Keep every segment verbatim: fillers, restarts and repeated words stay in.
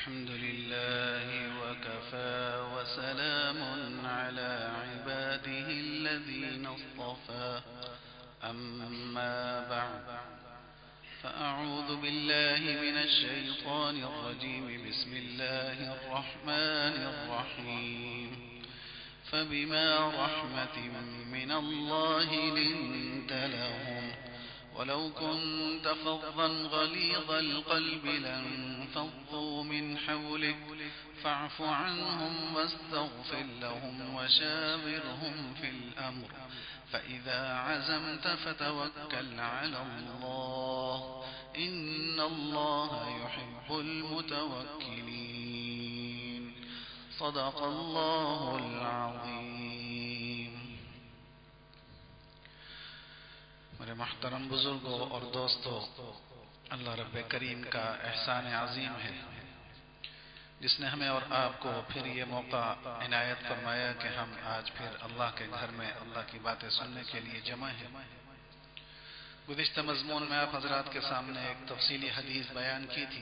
الحمد لله وكفى وسلام على عباده الذين اصطفى أما بعد فأعوذ بالله من الشيطان الرجيم بسم الله الرحمن الرحيم فبما رحمة من الله لنت لهم ولو كنت فظا غليظ القلب لانفضوا من حولك فاعف عنهم واستغفر لهم وشاورهم في الأمر فإذا عزمت فتوكل على الله إن الله يحب المتوكلين صدق الله العظيم. میرے محترم بزرگوں اور دوستوں، اللہ رب کریم کا احسان عظیم ہے جس نے ہمیں اور آپ کو پھر یہ موقع عنایت فرمایا کہ ہم آج پھر اللہ کے گھر میں اللہ کی باتیں سننے کے لیے جمع ہیں. گزشتہ مضمون میں آپ حضرات کے سامنے ایک تفصیلی حدیث بیان کی تھی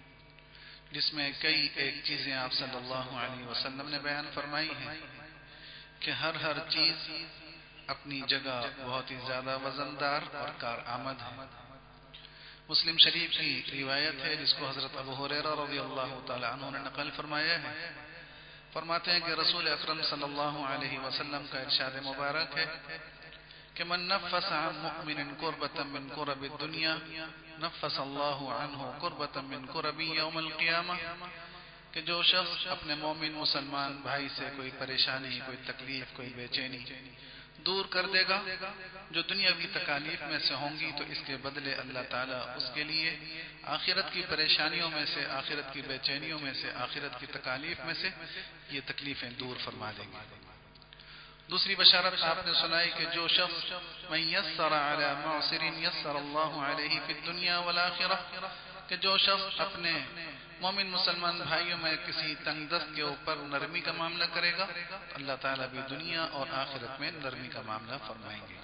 جس میں کئی ایک چیزیں آپ صلی اللہ علیہ وسلم نے بیان فرمائی ہیں کہ ہر ہر چیز اپنی جگہ بہت ہی زیادہ وزندار اور کارآمد ہے. مسلم شریف کی روایت ہے جس کو حضرت ابو ہریرہ رضی اللہ تعالی عنہ نے نقل فرمایا ہے. فرماتے ہیں کہ رسول اکرم صلی اللہ علیہ وسلم کا ارشاد مبارک ہے کہ من نفس عن مؤمن کربة من کرب الدنیا نفس اللہ عنہ کربة من کرب یوم القیامہ، کہ جو شخص اپنے مومن مسلمان بھائی سے کوئی پریشانی، کوئی تکلیف، کوئی بے چینی دور کر دے گا جو دنیاوی تکالیف میں سے ہوں گی، تو اس کے بدلے اللہ تعالیٰ اس کے لیے آخرت کی پریشانیوں میں سے، آخرت کی بے چینیوں میں سے، آخرت کی تکالیف میں سے یہ تکلیفیں دور فرما دیں گے. دوسری بشارت آپ نے سنائی کہ جو شخص من یسر علی معسر یسر اللہ علیہ فی الدنیا والآخرہ، کہ جو شخص اپنے مومن مسلمان بھائیوں میں کسی تنگ دست کے اوپر نرمی کا معاملہ کرے گا تو اللہ تعالیٰ بھی دنیا اور آخرت میں نرمی کا معاملہ فرمائیں گے.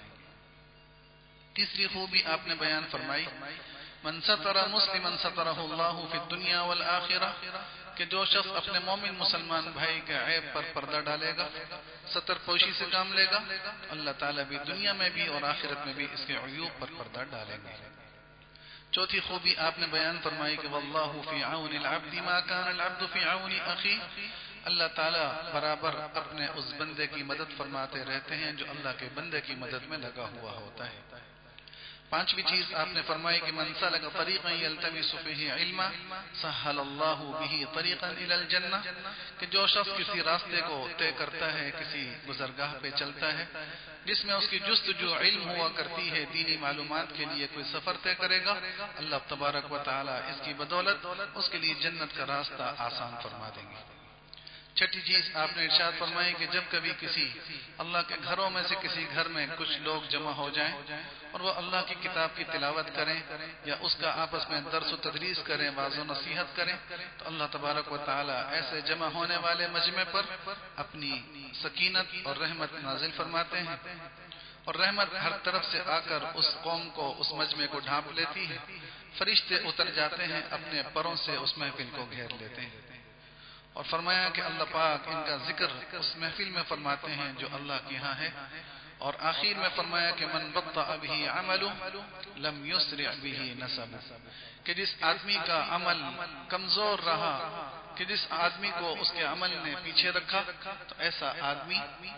تیسری خوبی آپ نے بیان فرمائی من ستر مسلما سترہ اللہ فی الدنیا والآخرہ، کہ جو شخص اپنے مومن مسلمان بھائی کے عیب پر پردہ ڈالے گا، ستر پوشی سے کام لے گا، اللہ تعالیٰ بھی دنیا میں بھی اور آخرت میں بھی اس کے عیوب پر پردہ ڈالیں گے. چوتھی خوبی آپ نے بیان فرمائی کہ واللہ فی عون العبد ما کان العبد فی عون اخی، اللہ تعالیٰ برابر اپنے اس بندے کی مدد فرماتے رہتے ہیں جو اللہ کے بندے کی مدد میں لگا ہوا ہوتا ہے. پانچویں چیز آپ نے فرمائی کہ من سلک طریقا یلتمس فیہ علما سہل اللہ بہ طریقا الی الجنہ، کہ جو شخص کسی راستے کو طے کرتا ہے، کسی گزرگاہ پہ چلتا ہے جس میں اس کی جستجو علم ہوا کرتی ہے، دینی معلومات کے لیے کوئی سفر طے کرے گا، اللہ تبارک و تعالی اس کی بدولت اس کے لیے جنت کا راستہ آسان فرما دیں گے. چھٹی چیز آپ نے ارشاد فرمائی کہ جب کبھی کسی اللہ کے گھروں میں سے کسی گھر میں کچھ لوگ جمع ہو جائیں اور وہ اللہ کی کتاب کی تلاوت کریں یا اس کا آپس میں درس و تدریس کریں، واعظ و نصیحت کریں، تو اللہ تبارک و تعالی ایسے جمع ہونے والے مجمع پر اپنی سکینت اور رحمت نازل فرماتے ہیں اور رحمت ہر طرف سے آ کر اس قوم کو، اس مجمع کو ڈھانپ لیتی ہے. فرشتے اتر جاتے ہیں، اپنے پروں سے اس محفل کو گھیر لیتے ہیں. اور فرمایا کہ اللہ پاک ان کا ذکر اس محفل میں فرماتے ہیں جو اللہ کے ہاں ہے. اور آخر میں فرمایا کہ من بطأ به عمله لم يسرع به نسبه، کہ جس آدمی کا عمل کمزور رہا، کہ جس آدمی کو اس کے عمل نے پیچھے رکھا، تو ایسا آدمی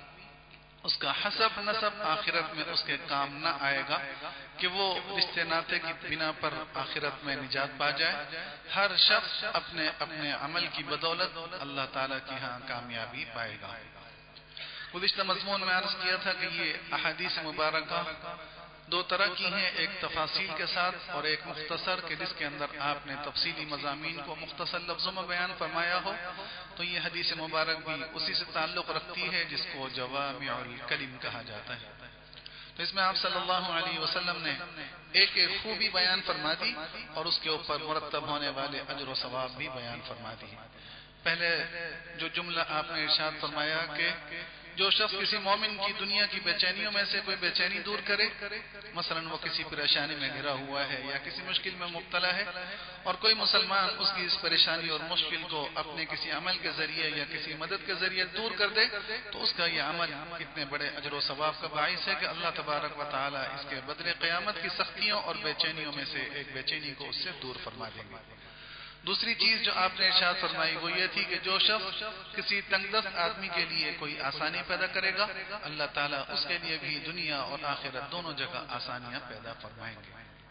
اس کا حسب نسب آخرت میں اس کے کام نہ آئے گا کہ وہ رشتے ناتے کی بنا پر آخرت میں نجات پا جائے. ہر شخص اپنے اپنے عمل کی بدولت اللہ تعالیٰ کی ہاں کامیابی پائے گا. گزشتہ مضمون میں عرض کیا تھا کہ یہ احادیث مبارکہ دو طرح کی ہیں، ایک تفاصیل کے ساتھ اور ایک مختصر، کہ جس کے اندر آپ نے تفصیلی مضامین کو مختصر لفظوں میں بیان فرمایا ہو. تو یہ حدیث مبارک بھی اسی سے تعلق رکھتی ہے جس کو جوامع الکلم کہا جاتا ہے. تو اس میں آپ صلی اللہ علیہ وسلم نے ایک ایک خوبی بیان فرما دی اور اس کے اوپر مرتب ہونے والے اجر و ثواب بھی بیان فرما دی. پہلے جو جملہ آپ نے ارشاد فرمایا کہ جو شخص کسی مومن کی دنیا کی بے چینیوں میں سے کوئی بے چینی دور کرے، مثلا وہ کسی پریشانی میں گھرا ہوا ہے یا کسی مشکل میں مبتلا ہے، اور کوئی مسلمان اس کی اس پریشانی اور مشکل کو اپنے کسی عمل کے ذریعے یا کسی مدد کے ذریعے دور کر دے، تو اس کا یہ عمل اتنے بڑے اجر و ثواب کا باعث ہے کہ اللہ تبارک و تعالی اس کے بدلے قیامت کی سختیوں اور بے چینیوں میں سے ایک بے چینی کو اس سے دور فرما دیں گے۔ دوسری چیز جو آپ نے ارشاد فرمائی وہ یہ تھی کہ جو شخص کسی تنگ دست آدمی کے لیے کوئی آسانی پیدا کرے گا، اللہ تعالیٰ اس کے لیے بھی دنیا اور آخرت دونوں جگہ آسانیاں پیدا فرمائیں گے۔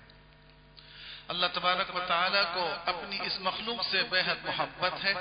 اللہ تبارک و تعالیٰ کو اپنی اس مخلوق سے بے حد محبت ہے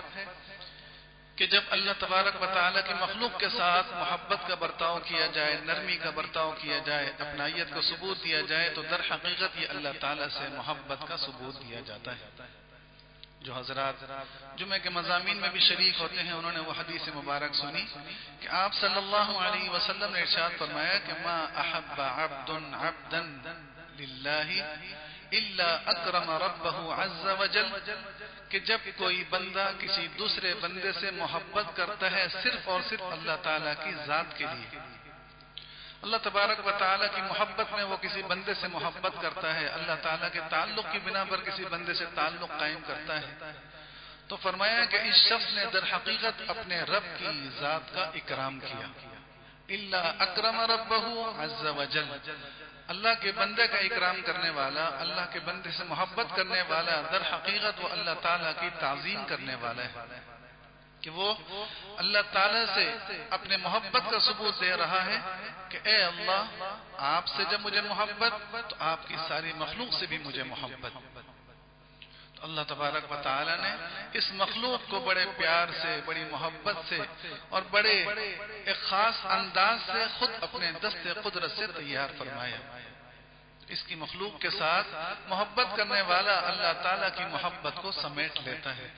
کہ جب اللہ تبارک و تعالیٰ کی مخلوق کے ساتھ محبت کا برتاؤ کیا جائے، نرمی کا برتاؤ کیا جائے، اپنائیت کو ثبوت دیا جائے، تو در حقیقت یہ اللہ تعالیٰ سے محبت کا ثبوت دیا جاتا ہے۔ جو حضرات جمعہ کے مضامین میں بھی شریک ہوتے ہیں، انہوں نے وہ حدیث مبارک سنی کہ آپ صلی اللہ علیہ وسلم نے ارشاد فرمایا کہ ما احب عبد عبدا للہ الا اکرم ربہ عز وجل، کہ جب کوئی بندہ کسی دوسرے بندے سے محبت کرتا ہے صرف اور صرف اللہ تعالیٰ کی ذات کے لیے، اللہ تبارک و تعالیٰ کی محبت میں وہ کسی بندے سے محبت کرتا ہے، اللہ تعالیٰ کے تعلق کی بنا پر کسی بندے سے تعلق قائم کرتا ہے، تو فرمایا کہ اس شخص نے در حقیقت اپنے رب کی ذات کا اکرام کیا۔ الا اکرم ربہ عز وجل، اللہ کے بندے کا اکرام کرنے والا، اللہ کے بندے سے محبت کرنے والا، در حقیقت وہ اللہ تعالیٰ کی تعظیم کرنے والا ہے، کہ وہ اللہ تعالیٰ سے اپنے محبت کا ثبوت دے رہا ہے کہ اے اللہ، آپ سے جب مجھے محبت تو آپ کی ساری مخلوق سے بھی مجھے محبت۔ تو اللہ تبارک و تعالیٰ نے اس مخلوق کو بڑے پیار سے، بڑی محبت سے اور بڑے ایک خاص انداز سے خود اپنے دست قدرت سے تیار فرمایا۔ اس کی مخلوق کے ساتھ محبت کرنے والا اللہ تعالیٰ کی محبت کو سمیٹ لیتا ہے۔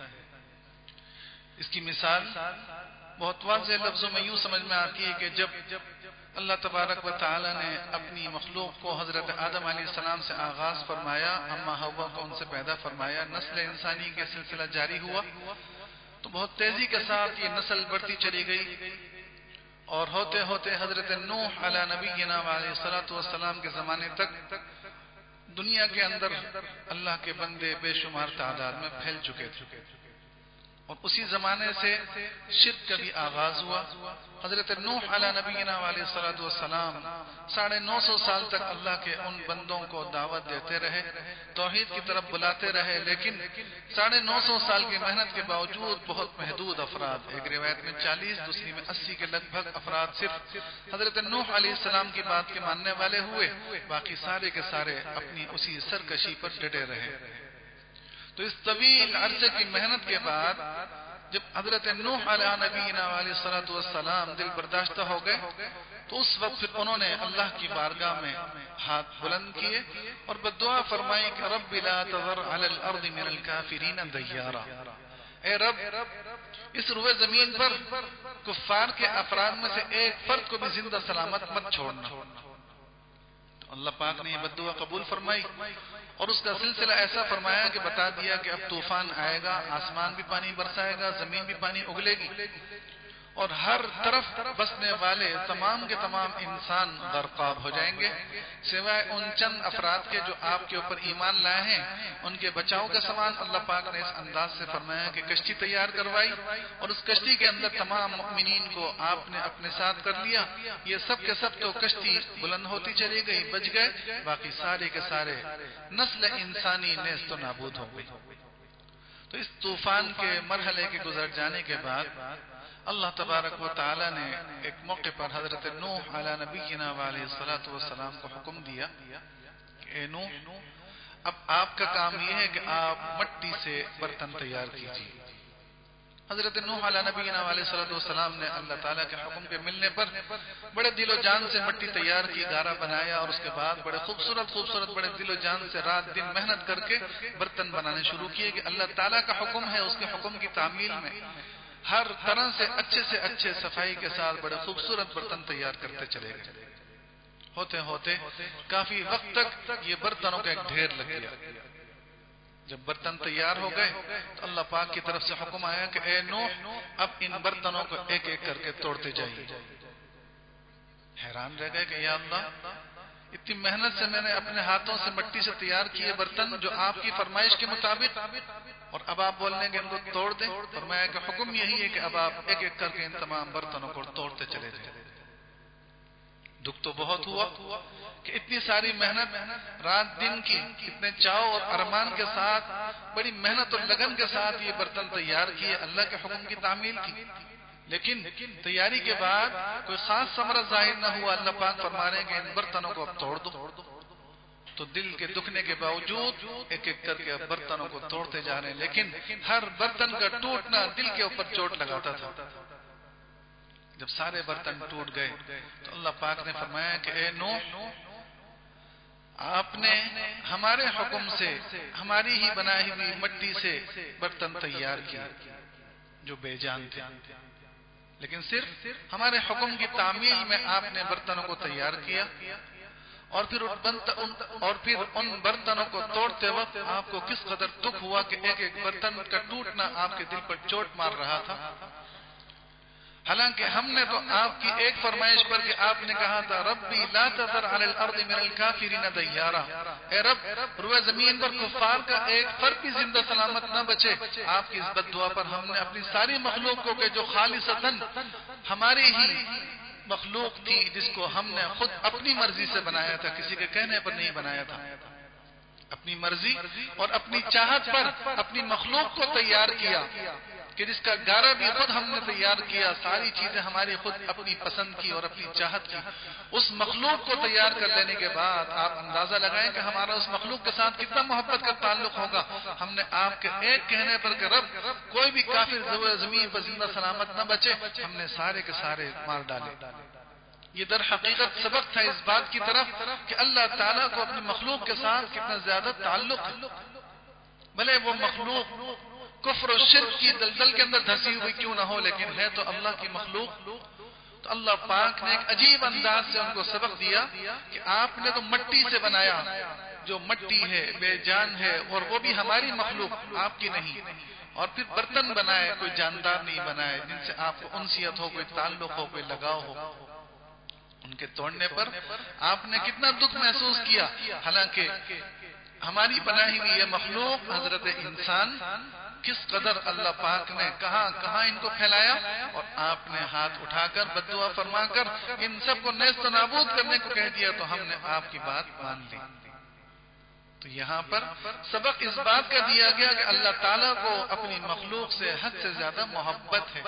اس کی مثال بہت واضح لفظوں میں یوں سمجھ میں آتی ہے کہ جب اللہ تبارک و تعالی نے اپنی مخلوق کو حضرت آدم علیہ السلام سے آغاز فرمایا، اما حوا کو ان سے پیدا فرمایا، نسل انسانی کے سلسلہ جاری ہوا، تو بہت تیزی کے ساتھ یہ نسل بڑھتی چلی گئی، اور ہوتے ہوتے حضرت نوح علی نبینا علیہ الصلوۃ والسلام کے زمانے تک دنیا کے اندر اللہ کے بندے بے شمار تعداد میں پھیل چکے تھے، اور اسی زمانے سے شرک کا بھی آغاز ہوا۔ حضرت نوح علی نبینا علیہ الصلوۃ والسلام ساڑھے نو سو سال تک اللہ کے ان بندوں کو دعوت دیتے رہے، توحید کی طرف بلاتے رہے، لیکن ساڑھے نو سو سال کی محنت کے باوجود بہت محدود افراد، ایک روایت میں چالیس، دوسری میں اسی کے لگ بھگ افراد صرف حضرت نوح علیہ السلام کی بات کے ماننے والے ہوئے، باقی سارے کے سارے اپنی اسی سرکشی پر ڈٹے رہے۔ تو اس طویل عرصے کی محنت کے بعد جب حضرت نوح علیہ نبینا علیہ الصلوۃ والسلام دل برداشتہ ہو گئے، تو اس وقت پھر انہوں نے اللہ کی بارگاہ میں ہاتھ بلند کیے اور بدعا فرمائی کہ رب لا تذر علی الارض من الکافرین دیارا، اے رب اس روئے زمین پر کفار کے افراد میں سے ایک فرد کو بھی زندہ سلامت مت چھوڑنا۔ تو اللہ پاک نے یہ بدعا قبول فرمائی اور اس کا سلسلہ ایسا فرمایا کہ بتا دیا کہ اب طوفان آئے گا، آسمان بھی پانی برسائے گا، زمین بھی پانی اگلے گی، اور ہر طرف بسنے والے تمام کے تمام انسان غرقاب ہو جائیں گے، سوائے ان چند افراد کے جو آپ کے اوپر ایمان لائے ہیں۔ ان کے بچاؤ کا سامان اللہ پاک نے اس انداز سے فرمایا کہ کشتی تیار کروائی، اور اس کشتی کے اندر تمام مؤمنین کو آپ نے اپنے ساتھ کر لیا۔ یہ سب کے سب تو کشتی بلند ہوتی چلی گئی، بچ گئے، باقی سارے کے سارے نسل انسانی نیست و نابود ہو گئی۔ تو اس طوفان کے مرحلے کے گزر جانے کے بعد اللہ تبارک و تعالی نے ایک موقع پر حضرت نوح علی نبینا علیہ الصلوۃ والسلام کو حکم دیا کہ اے نوح، اب آپ کا کام یہ ہے کہ آپ مٹی سے برتن تیار کیجیے۔ حضرت نوح علی نبینا علیہ الصلوۃ والسلام نے اللہ تعالیٰ کے حکم کے ملنے پر بڑے دل و جان سے مٹی تیار کی، گارا بنایا، اور اس کے بعد بڑے خوبصورت خوبصورت بڑے دل و جان سے رات دن محنت کر کے برتن بنانے شروع کیے کہ اللہ تعالیٰ کا حکم ہے، اس کے حکم کی تعمیل میں ہر طرح سے اچھے سے اچھے صفائی کے ساتھ بڑے خوبصورت برتن تیار کرتے چلے گئے۔ ہوتے ہوتے کافی وقت تک یہ برتنوں کا ایک ڈھیر لگ گیا۔ جب برتن تیار ہو گئے تو اللہ پاک کی طرف سے حکم آیا کہ اے نوح، اب ان برتنوں کو ایک ایک کر کے توڑتے جائیے۔ حیران رہ گئے کہ یا اللہ اتنی محنت سے میں نے اپنے ہاتھوں سے مٹی سے تیار کیے برتن جو آپ کی فرمائش کے مطابق، اور اب آپ بولنے کے ان کو توڑ دیں۔ فرمایا کہ حکم یہی ہے کہ اب آپ ایک ایک کر کے ان تمام برتنوں کو توڑتے چلے جائیں۔ دکھ تو بہت ہوا کہ اتنی ساری محنت رات دن کی، اتنے چاؤ اور ارمان کے ساتھ، بڑی محنت اور لگن کے ساتھ یہ برتن تیار کیے، اللہ کے حکم کی تعمیل تھی، لیکن تیاری کے بعد کوئی خاص ثمرہ ظاہر نہ ہوا۔ اللہ پاک فرما رہے ہیں کہ ان برتنوں کو اب توڑ دو، تو دل کے دکھنے کے باوجود ایک ایک کر کے اب برتنوں کو توڑتے جا رہے ہیں، لیکن ہر برتن کا ٹوٹنا دل کے اوپر چوٹ لگاتا تھا۔ جب سارے برتن ٹوٹ گئے تو اللہ پاک نے فرمایا کہ اے نوح، آپ نے ہمارے حکم سے ہماری ہی بنائی ہوئی مٹی سے برتن تیار کیے جو بے جان تھے، لیکن صرف ہمارے حکم کی تعمیل میں آپ نے برتنوں کو تیار کیا، اور پھر اور پھر ان برتنوں کو توڑتے وقت آپ کو کس قدر دکھ ہوا کہ ایک ایک برتن کا ٹوٹنا آپ کے دل پر چوٹ مار رہا تھا۔ حالانکہ ہم نے تو آپ کی ایک فرمائش پر کہ آپ نے کہا تھا ربی لا تذر علی الارض من الکافرین دیارا، اے رب روئے زمین پر کفار کا ایک فرد بھی زندہ سلامت نہ بچے۔ آپ کی اس بد دعا پر ہم نے اپنی ساری مخلوق کو کہ جو خالصتاً ہماری ہی مخلوق تھی، جس کو ہم نے خود اپنی مرضی سے بنایا تھا، کسی کے کہنے پر نہیں بنایا تھا، اپنی مرضی اور اپنی چاہت پر اپنی مخلوق کو تیار کیا کہ جس کا گارہ بھی خود ہم نے تیار کیا، ساری چیزیں ہماری خود اپنی پسند کی اور اپنی چاہت کی۔ اس مخلوق کو تیار کر لینے کے بعد آپ اندازہ لگائیں کہ ہمارا اس مخلوق کے ساتھ کتنا محبت کا تعلق ہوگا۔ ہم نے آپ کے ایک کہنے پر کہ رب کوئی بھی کافر زمین پر زندہ سلامت نہ بچے، ہم نے سارے کے سارے مار ڈالے۔ یہ در حقیقت سبق تھا اس بات کی طرف کہ اللہ تعالیٰ کو اپنی مخلوق کے ساتھ کتنا زیادہ تعلق ہے، بھلے وہ مخلوق کفر و شرک کی دلدل کے اندر دھسی ہوئی کیوں نہ ہو، لیکن ہے تو اللہ کی مخلوق۔ تو اللہ پاک نے ایک عجیب انداز سے ان کو سبق دیا کہ آپ نے تو مٹی سے بنایا، جو مٹی ہے بے جان ہے، اور وہ بھی ہماری مخلوق آپ کی نہیں، اور پھر برتن بنائے کوئی جاندار نہیں بنائے جن سے آپ کو انسیت ہو، کوئی تعلق ہو، کوئی لگاؤ ہو۔ ان کے توڑنے پر آپ نے کتنا دکھ محسوس کیا، حالانکہ ہماری بنائی ہوئی یہ مخلوق حضرت انسان کس قدر اللہ پاک نے کہاں کہاں ان کو پھیلایا، اور آپ نے ہاتھ اٹھا کر بد دعا فرما کر ان سب کو نیست و نابود کرنے کو کہہ دیا، تو ہم نے آپ کی بات مان لی۔ تو یہاں پر سبق اس بات کا دیا گیا کہ اللہ تعالیٰ کو اپنی مخلوق سے حد سے زیادہ محبت ہے۔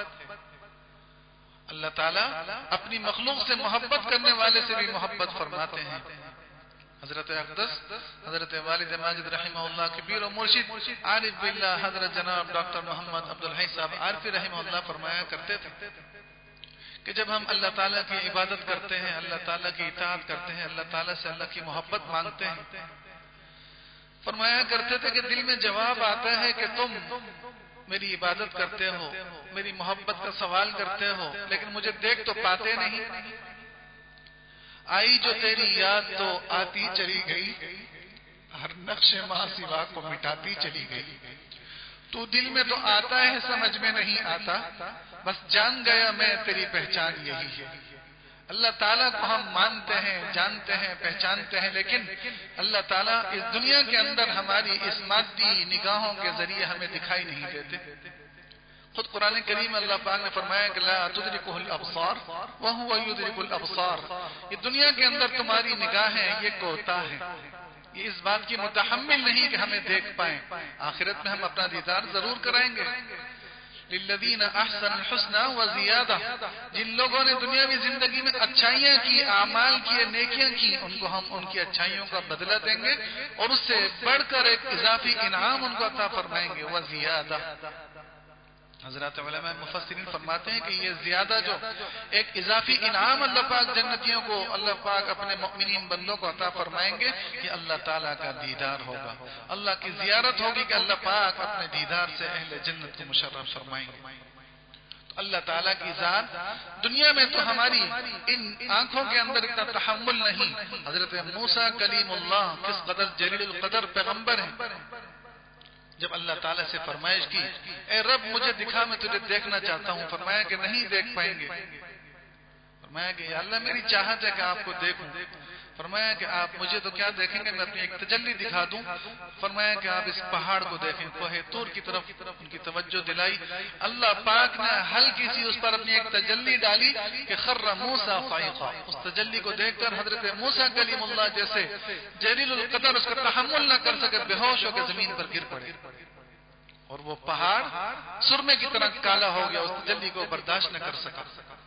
اللہ تعالیٰ اپنی مخلوق سے محبت کرنے والے سے بھی محبت فرماتے ہیں۔ حضرت اقدس حضرت والد ماجد رحمہ اللہ کے پیر و مرشد عارف باللہ حضرت جناب ڈاکٹر محمد عبدالحی صاحب عارفی رحمہ اللہ فرمایا کرتے تھے کہ جب ہم اللہ تعالیٰ کی عبادت کرتے ہیں، اللہ تعالیٰ کی اطاعت کرتے ہیں، اللہ تعالیٰ سے اللہ کی محبت مانگتے ہیں، فرمایا کرتے تھے کہ دل میں جواب آتا ہے کہ تم میری عبادت کرتے ہو، میری محبت کا سوال کرتے ہو، لیکن مجھے دیکھ تو پاتے نہیں۔ آئی جو تیری یاد تو آتی چلی گئی، ہر نقش ماں سوا کو مٹاتی چلی گئی۔ تو دل میں تو آتا ہے سمجھ میں نہیں آتا، بس جان گیا میں تیری پہچان یہی ہے۔ اللہ تعالیٰ کو ہم مانتے ہیں، جانتے ہیں، پہچانتے ہیں، لیکن اللہ تعالیٰ اس دنیا کے اندر ہماری اس مادی نگاہوں کے ذریعے ہمیں دکھائی نہیں دیتے۔ خود قرآن کریم اللہ پاک نے فرمایا کہ لا تدرکہ الابصار وہو یدرک الابصار، یہ دنیا کے اندر تمہاری نگاہیں یہ کوتا ہے، یہ اس بات کی متحمل نہیں کہ ہمیں دیکھ پائیں۔ آخرت میں ہم اپنا دیدار ضرور کرائیں گے۔ للذین احسن الحسنى وزیادہ، جن لوگوں نے دنیاوی زندگی میں اچھائیاں کی، اعمال کیے، نیکیاں کی، ان کو ہم ان کی اچھائیوں کا بدلہ دیں گے اور اس سے بڑھ کر ایک اضافی انعام ان کو عطا فرمائیں گے۔ وزیادہ، حضرات علماء مفسرین فرماتے ہیں کہ یہ زیادہ جو ایک اضافی انعام اللہ پاک جنتیوں کو اللہ پاک اپنے مؤمنین بندوں کو عطا فرمائیں گے، یہ اللہ تعالیٰ کا دیدار ہوگا، اللہ کی زیارت ہوگی کہ اللہ پاک اپنے دیدار سے اہل جنت کو مشرف فرمائیں گے۔ تو اللہ تعالیٰ کی ذات دنیا میں تو ہماری ان آنکھوں کے اندر اتنا تحمل نہیں۔ حضرت موسیٰ کلیم اللہ کس قدر جلیل القدر پیغمبر ہیں، جب اللہ تعالیٰ سے فرمائش کی اے رب مجھے دکھا، میں تجھے دیکھنا چاہتا ہوں، فرمایا کہ نہیں دیکھ پائیں گے۔ فرمایا کہ یا اللہ میری چاہت ہے کہ آپ کو دیکھوں. فرمایا کہ آپ مجھے تو کیا دیکھیں گے, میں اپنی ایک تجلی دکھا دوں. فرمایا کہ آپ اس پہاڑ کو دیکھیں. کوہ طور کی طرف ان کی توجہ دلائی. اللہ پاک نے ہلکی سی اس پر اپنی ایک تجلی ڈالی کہ خر موسیٰ صعقا. اس تجلی کو دیکھ کر حضرت موسیٰ کلیم اللہ جیسے جلیل القدر اس کا تحمل نہ کر سکے, بے ہوش ہو کے زمین پر گر پڑے, اور وہ پہاڑ سرمے کی طرح کالا ہو گیا, اس تجلی کو برداشت نہ کر سکا.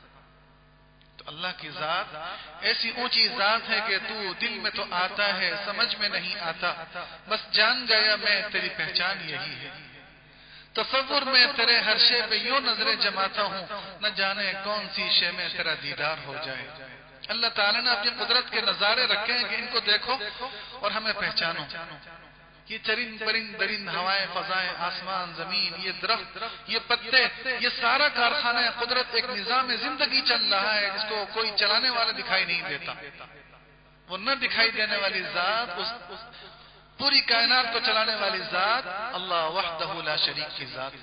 تو اللہ کی ذات ایسی اونچی ذات ہے کہ تو دل میں تو آتا ہے, سمجھ میں نہیں آتا, بس جان گیا میں تیری پہچان یہی ہے. تصور میں تیرے ہر شے پہ یوں نظریں جماتا ہوں, نہ جانے کون سی شے میں تیرا دیدار ہو جائے. اللہ تعالیٰ نے اپنی قدرت کے نظارے رکھے ہیں کہ ان کو دیکھو اور ہمیں پہچانو. یہ چرند پرند درند ہوائیں فضائیں آسمان زمین, یہ درخت یہ پتے, یہ سارا کارخانہ قدرت ایک نظام زندگی چل رہا ہے جس کو کوئی چلانے والا دکھائی نہیں دیتا. وہ نہ دکھائی دینے والی ذات, اس پوری کائنات کو چلانے والی ذات اللہ وحدہ لا شریک کی ذات.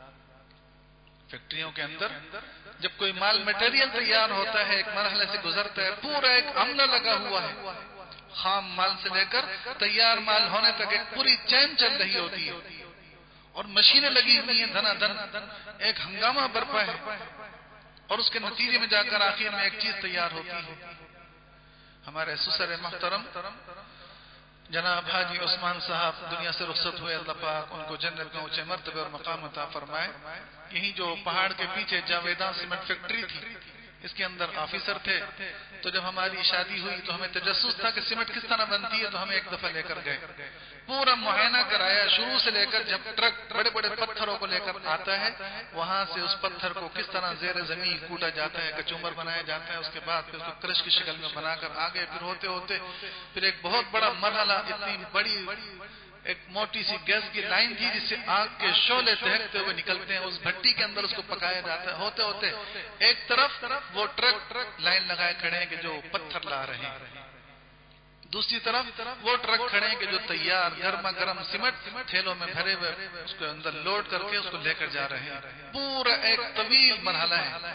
فیکٹریوں کے اندر جب کوئی مال میٹیریل تیار ہوتا ہے, ایک مرحلے سے گزرتا ہے, پورا ایک عملہ لگا ہوا ہے. خام مال سے لے کر تیار مال ہونے تک ایک پوری چین چل رہی ہوتی ہے, اور مشینیں لگی ہوئی ہیں دھنا دھن, ایک ہنگامہ برپا ہے, اور اس کے نتیجے میں جا کر آخر میں ایک چیز تیار ہوتی ہے. ہمارے سسر محترم جناب حاجی عثمان صاحب دنیا سے رخصت ہوئے, اللہ پاک ان کو جنت میں اونچے مرتبے اور مقام عطا فرمائے. یہی جو پہاڑ کے پیچھے جاویدان سیمنٹ فیکٹری تھی, اس کے اندر آفیسر تھے. تو جب ہماری شادی ہوئی تو ہمیں تجسس تھا کہ سیمنٹ کس طرح بنتی ہے, تو ہمیں ایک دفعہ لے کر گئے, پورا معائنہ کرایا شروع سے لے کر, جب ٹرک بڑے بڑے پتھروں کو لے کر آتا ہے وہاں سے اس پتھر کو کس طرح زیر زمین کوٹا جاتا ہے, کچومر بنایا جاتا ہے, اس کے بعد پھر اس کو کرش کی شکل میں بنا کر آگے پھر ہوتے ہوتے پھر ایک بہت بڑا مرحلہ, اتنی بڑی ایک موٹی سی گیس کی لائن تھی جس سے آگ کے شعلے دہکتے ہوئے نکلتے ہیں, اس بھٹی کے اندر اس کو پکایا جاتا ہے. ہوتے ہوتے ایک طرف وہ ٹرک لائن لگائے کھڑے ہیں کہ جو پتھر لا رہے ہیں, دوسری طرف وہ ٹرک کھڑے ہیں کہ جو تیار گرما گرم سیمنٹ تھیلوں میں بھرے ہوئے اس کو اندر لوڈ کر کے اس کو لے کر جا رہے ہیں. پورا ایک طویل مرحلہ ہے.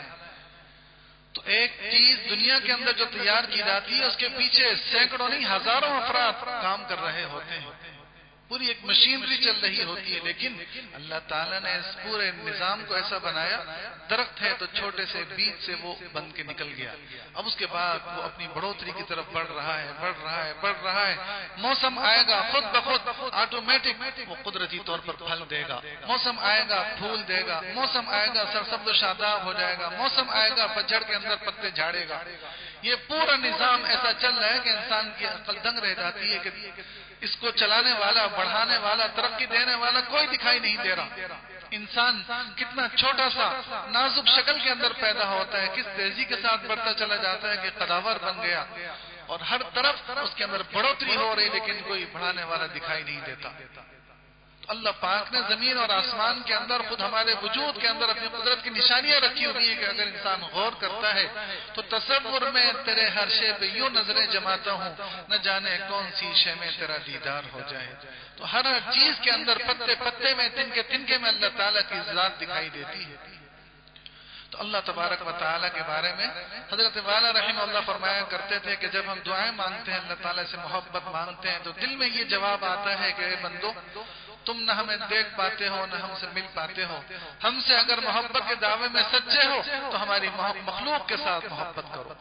تو ایک چیز دنیا کے اندر جو تیار کی جاتی ہے اس کے پیچھے سینکڑوں نہیں ہزاروں افراد کام کر رہے ہوتے ہیں, پوری ایک مشینری چل رہی ہوتی ہے. لیکن اللہ تعالیٰ نے اس پورے نظام کو ایسا بنایا, درخت ہے تو چھوٹے سے بیج سے وہ بن کے نکل گیا, اب اس کے بعد وہ اپنی بڑھوتری کی طرف بڑھ رہا ہے بڑھ رہا ہے بڑھ رہا ہے. موسم آئے گا خود بخود آٹومیٹک وہ قدرتی طور پر پھل دے گا, موسم آئے گا پھول دے گا, موسم آئے گا سرسبز و شاداب ہو جائے گا, موسم آئے گا پتجھڑ کے اندر پتے جھاڑے گا. یہ پورا نظام ایسا چل رہا ہے کہ انسان کی عقل دنگ رہ جاتی ہے کہ اس کو چلانے والا, بڑھانے والا, ترقی دینے والا کوئی دکھائی نہیں دے رہا. انسان کتنا چھوٹا سا نازک شکل کے اندر پیدا ہوتا ہے, کس تیزی کے ساتھ بڑھتا چلا جاتا ہے کہ قداور بن گیا, اور ہر طرف اس کے اندر بڑھوتری ہو رہی لیکن کوئی بڑھانے والا دکھائی نہیں دیتا. اللہ پاک نے زمین اور آسمان کے اندر خود ہمارے وجود کے اندر اپنی قدرت کی نشانیاں رکھی ہوئی ہیں کہ اگر انسان غور کرتا ہے تو تصور میں تیرے ہر شے پہ یوں نظریں جماتا ہوں, نہ جانے کون سی شے میں تیرا دیدار ہو جائے. تو ہر چیز کے اندر پتے پتے میں تنکے تنکے میں اللہ تعالیٰ کی ذات دکھائی دیتی ہے. تو اللہ تبارک و تعالیٰ کے بارے میں حضرت والا رحمہ اللہ فرمایا کرتے تھے کہ جب ہم دعائیں مانگتے ہیں, اللہ تعالیٰ سے محبت مانگتے ہیں, تو دل میں یہ جواب آتا ہے کہ اے بندو, تم نہ ہمیں دیکھ پاتے ہو نہ ہم سے مل پاتے ہو, ہم سے اگر محبت کے دعوے میں سچے ہو تو ہماری مخلوق کے ساتھ محبت کرو.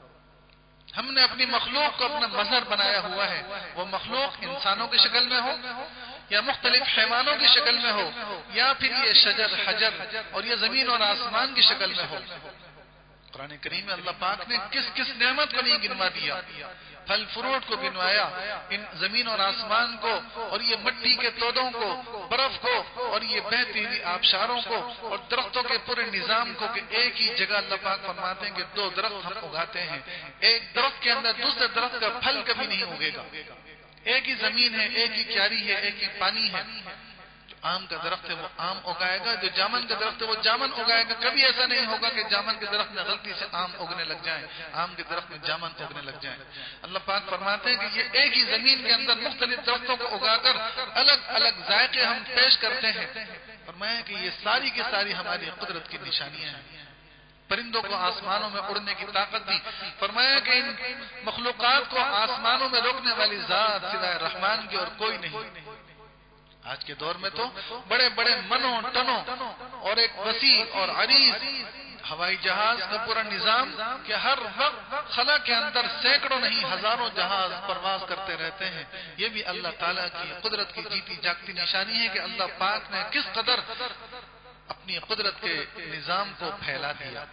ہم نے اپنی مخلوق کو اپنا مظہر بنایا ہوا ہے, وہ مخلوق انسانوں کی شکل میں ہو یا مختلف حیوانوں کی شکل میں ہو, یا پھر یہ شجر حجر اور یہ زمین اور آسمان کی شکل میں ہو. قرآن کریم میں اللہ پاک نے کس کس نعمت کو نہیں گنوا دیا, پھل فروٹ کو گنوایا, ان زمین اور آسمان کو, اور یہ مٹی کے تودوں کو, برف کو, اور یہ بہتی ہوئی آبشاروں کو, اور درختوں کے پورے نظام کو, کہ ایک ہی جگہ اللہ پاک فرماتے ہیں کہ دو درخت ہم اگاتے ہیں, ایک درخت کے اندر دوسرے درخت کا پھل کبھی نہیں اگے گا. ایک ہی زمین ہے, ایک ہی کیاری ہے, ایک ہی پانی ہے. جو آم کا درخت ہے وہ آم اگائے گا, جو جامن کا درخت ہے وہ جامن اگائے گا. کبھی ایسا نہیں ہوگا کہ جامن کے درخت میں غلطی سے آم اگنے لگ جائیں, آم کے درخت میں جامن اگنے لگ جائیں. اللہ پاک فرماتے ہیں کہ یہ ایک ہی زمین کے اندر مختلف درختوں کو اگا کر الگ الگ ذائقے ہم پیش کرتے ہیں. فرمایا کہ یہ ساری کی ساری ہماری قدرت کی نشانیاں ہیں. پرندوں کو آسمانوں میں اڑنے کی طاقت دی. فرمایا کہ ان مخلوقات کو آسمانوں میں روکنے والی ذات سوائے رحمان کی اور کوئی نہیں. آج کے دور میں تو بڑے بڑے منوں ٹنوں اور ایک وسیع اور عریض ہوائی جہاز کا پورا نظام کہ ہر وقت خلا کے اندر سینکڑوں نہیں ہزاروں جہاز پرواز کرتے رہتے ہیں. یہ بھی اللہ تعالیٰ کی قدرت کی جیتی جاگتی نشانی ہے کہ اللہ پاک نے کس قدر اپنی قدرت کے نظام کو پھیلا دیا.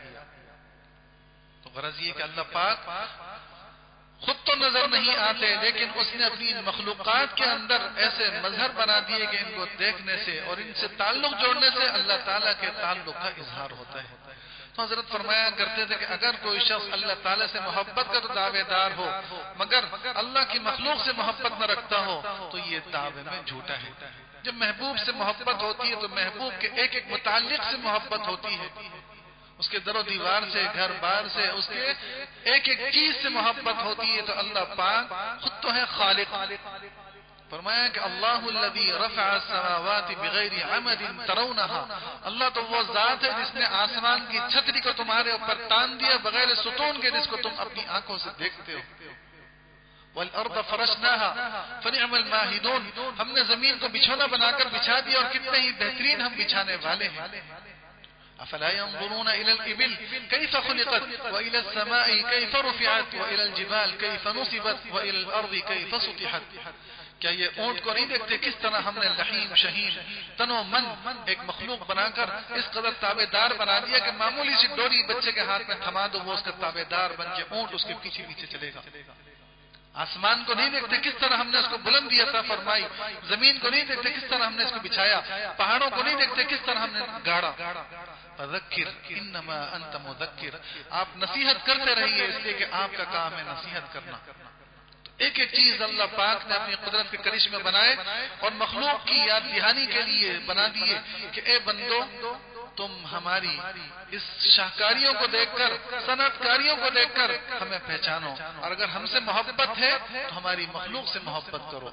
تو غرض یہ کہ اللہ پاک خود تو نظر نہیں آتے، لیکن اس نے اپنی مخلوقات کے اندر ایسے مظہر بنا دیے کہ ان کو دیکھنے سے اور ان سے تعلق جوڑنے سے اللہ تعالیٰ کے تعلق کا اظہار ہوتا ہے. تو حضرت فرمایا کرتے تھے کہ اگر کوئی شخص اللہ تعالیٰ سے محبت کا تو دعوے دار ہو مگر اللہ کی مخلوق سے محبت نہ رکھتا ہو تو یہ دعوے میں جھوٹا ہے. جب محبوب سے محبت ہوتی ہے تو محبوب کے ایک ایک متعلق سے محبت ہوتی ہے، اس کے در و دیوار سے، گھر بار سے، اس کے ایک ایک چیز سے محبت ہوتی ہے. تو اللہ پاک خود تو ہے خالق. فرمایا کہ اللہ الذی رفع السماوات بغیر عمد ترونها، اللہ تو وہ ذات ہے جس نے آسمان کی چھتری کو تمہارے اوپر تان دیا بغیر ستون کے، جس کو تم اپنی آنکھوں سے دیکھتے ہو. والارض فرشناها فنعم الماهدون، ہم نے زمین کو بچھونا بنا کر بچھا دیا اور کتنے ہی بہترین ہم بچھانے والے ہیں. افلا ينظرون الى الابل كيف خلقت والى السماء كيف رفعت والى الجبال كيف نصبت والى الارض كيف سطحت. کیا یہ اونٹ کو نہیں دیکھتے کس طرح ہم نے لحیم شہین تنو من ایک مخلوق بنا کر اس قدر تابع دار بنا دیا کہ معمولی سی ڈوری بچے کے ہاتھ میں تھما دو وہ اس کا تابع دار بن کے اونٹ اس کے پیچھے پیچھے چلے گا. آسمان کو نہیں دیکھتے کس طرح ہم نے اس کو بلندی عطا فرمائی، زمین کو نہیں دیکھتے کس طرح ہم نے اس کو بچھایا، پہاڑوں کو نہیں دیکھتے کس طرح ہم نے گاڑا. فذکر انما انت مذکر، آپ نصیحت کرتے رہیے اس لیے کہ آپ کا کام ہے نصیحت کرنا. ایک ایک چیز اللہ پاک نے اپنی قدرت کے کرشمے بنائے اور مخلوق کی یاد دہانی کے لیے بنا دیے کہ اے بندو تم ہماری اس شاہکاریوں کو دیکھ کر، صنعت کاریوں کو دیکھ کر ہمیں پہچانو، اور اگر ہم سے محبت ہے تو ہماری مخلوق سے محبت کرو.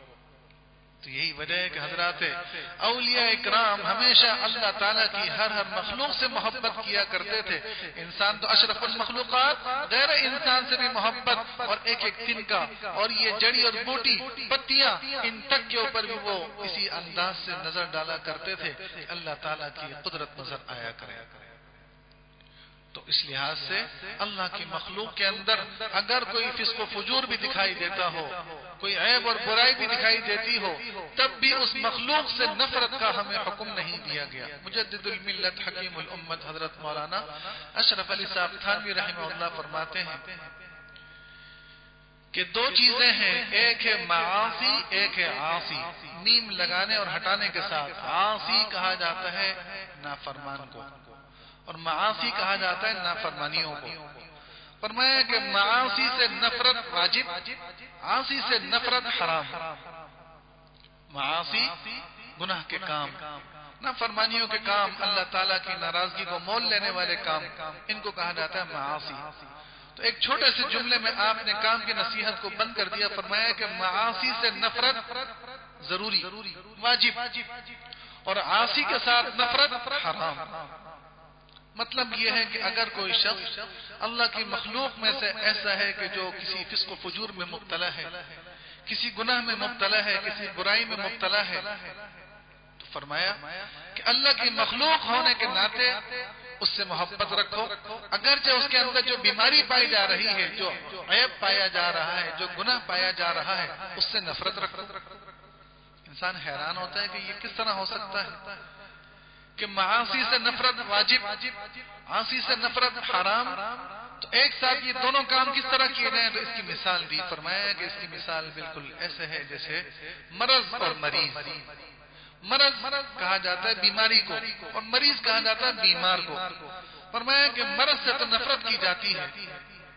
تو یہی وجہ ہے کہ حضرات اولیاء اکرام ہمیشہ اللہ تعالیٰ کی ہر ہر مخلوق سے محبت کیا کرتے تھے. انسان تو اشرف المخلوقات، غیر انسان سے بھی محبت اور ایک ایک تنکا اور یہ جڑی اور بوٹی پتیاں ان تک کے اوپر بھی وہ اسی انداز سے نظر ڈالا کرتے تھے کہ اللہ تعالیٰ کی قدرت نظر آیا کرے. تو اس لحاظ سے اللہ کی مخلوق کے اندر اگر کوئی فسق و فجور بھی دکھائی دیتا ہو، کوئی عیب اور برائی بھی دکھائی دیتی ہو، تب بھی اس مخلوق سے نفرت کا ہمیں حکم نہیں دیا گیا. مجدد الملت حکیم الامت حضرت مولانا اشرف علی صاحب تھانوی رحمہ اللہ فرماتے ہیں کہ دو چیزیں ہیں، ایک ہے معاصی، ایک ہے عاصی. نیم لگانے اور ہٹانے کے ساتھ عاصی کہا جاتا ہے نافرمان کو اور معاصی کہا جاتا ہے نافرمانیوں کو. فرمایا کہ معاصی سے نفرت واجب، عاصی سے نفرت حرام. معاصی گناہ کے کام، نافرمانیوں کے کام، اللہ تعالیٰ کی ناراضگی کو مول لینے والے کام، ان کو کہا جاتا ہے معاصی. تو ایک چھوٹے سے جملے میں آپ نے کام کی نصیحت کو بند کر دیا. فرمایا کہ معاصی سے نفرت ضروری، واجب، اور عاصی کے ساتھ نفرت حرام. مطلب یہ ہے کہ اگر کوئی شخص اللہ کی مخلوق میں سے ایسا ہے کہ جو کسی فسق و فجور میں مبتلا ہے، کسی گناہ میں مبتلا ہے، کسی برائی میں مبتلا ہے، تو فرمایا کہ اللہ کی مخلوق ہونے کے ناطے اس سے محبت رکھو. اگرچہ اس کے اندر جو بیماری پائی جا رہی ہے، جو عیب پایا جا رہا ہے، جو گناہ پایا جا رہا ہے، اس سے نفرت رکھو. انسان حیران ہوتا ہے کہ یہ کس طرح ہو سکتا ہے کہ معاصی سے نفرت واجب، عاصی سے نفرت حرام، تو ایک ساتھ یہ دونوں کام کس طرح کیے گئے. تو اس کی مثال دی. فرمایا کہ اس کی مثال بالکل ایسے ہے جیسے مرض اور مریض. مرض کہا جاتا ہے بیماری کو اور مریض کہا جاتا ہے بیمار کو. فرمایا کہ مرض سے تو نفرت کی جاتی ہے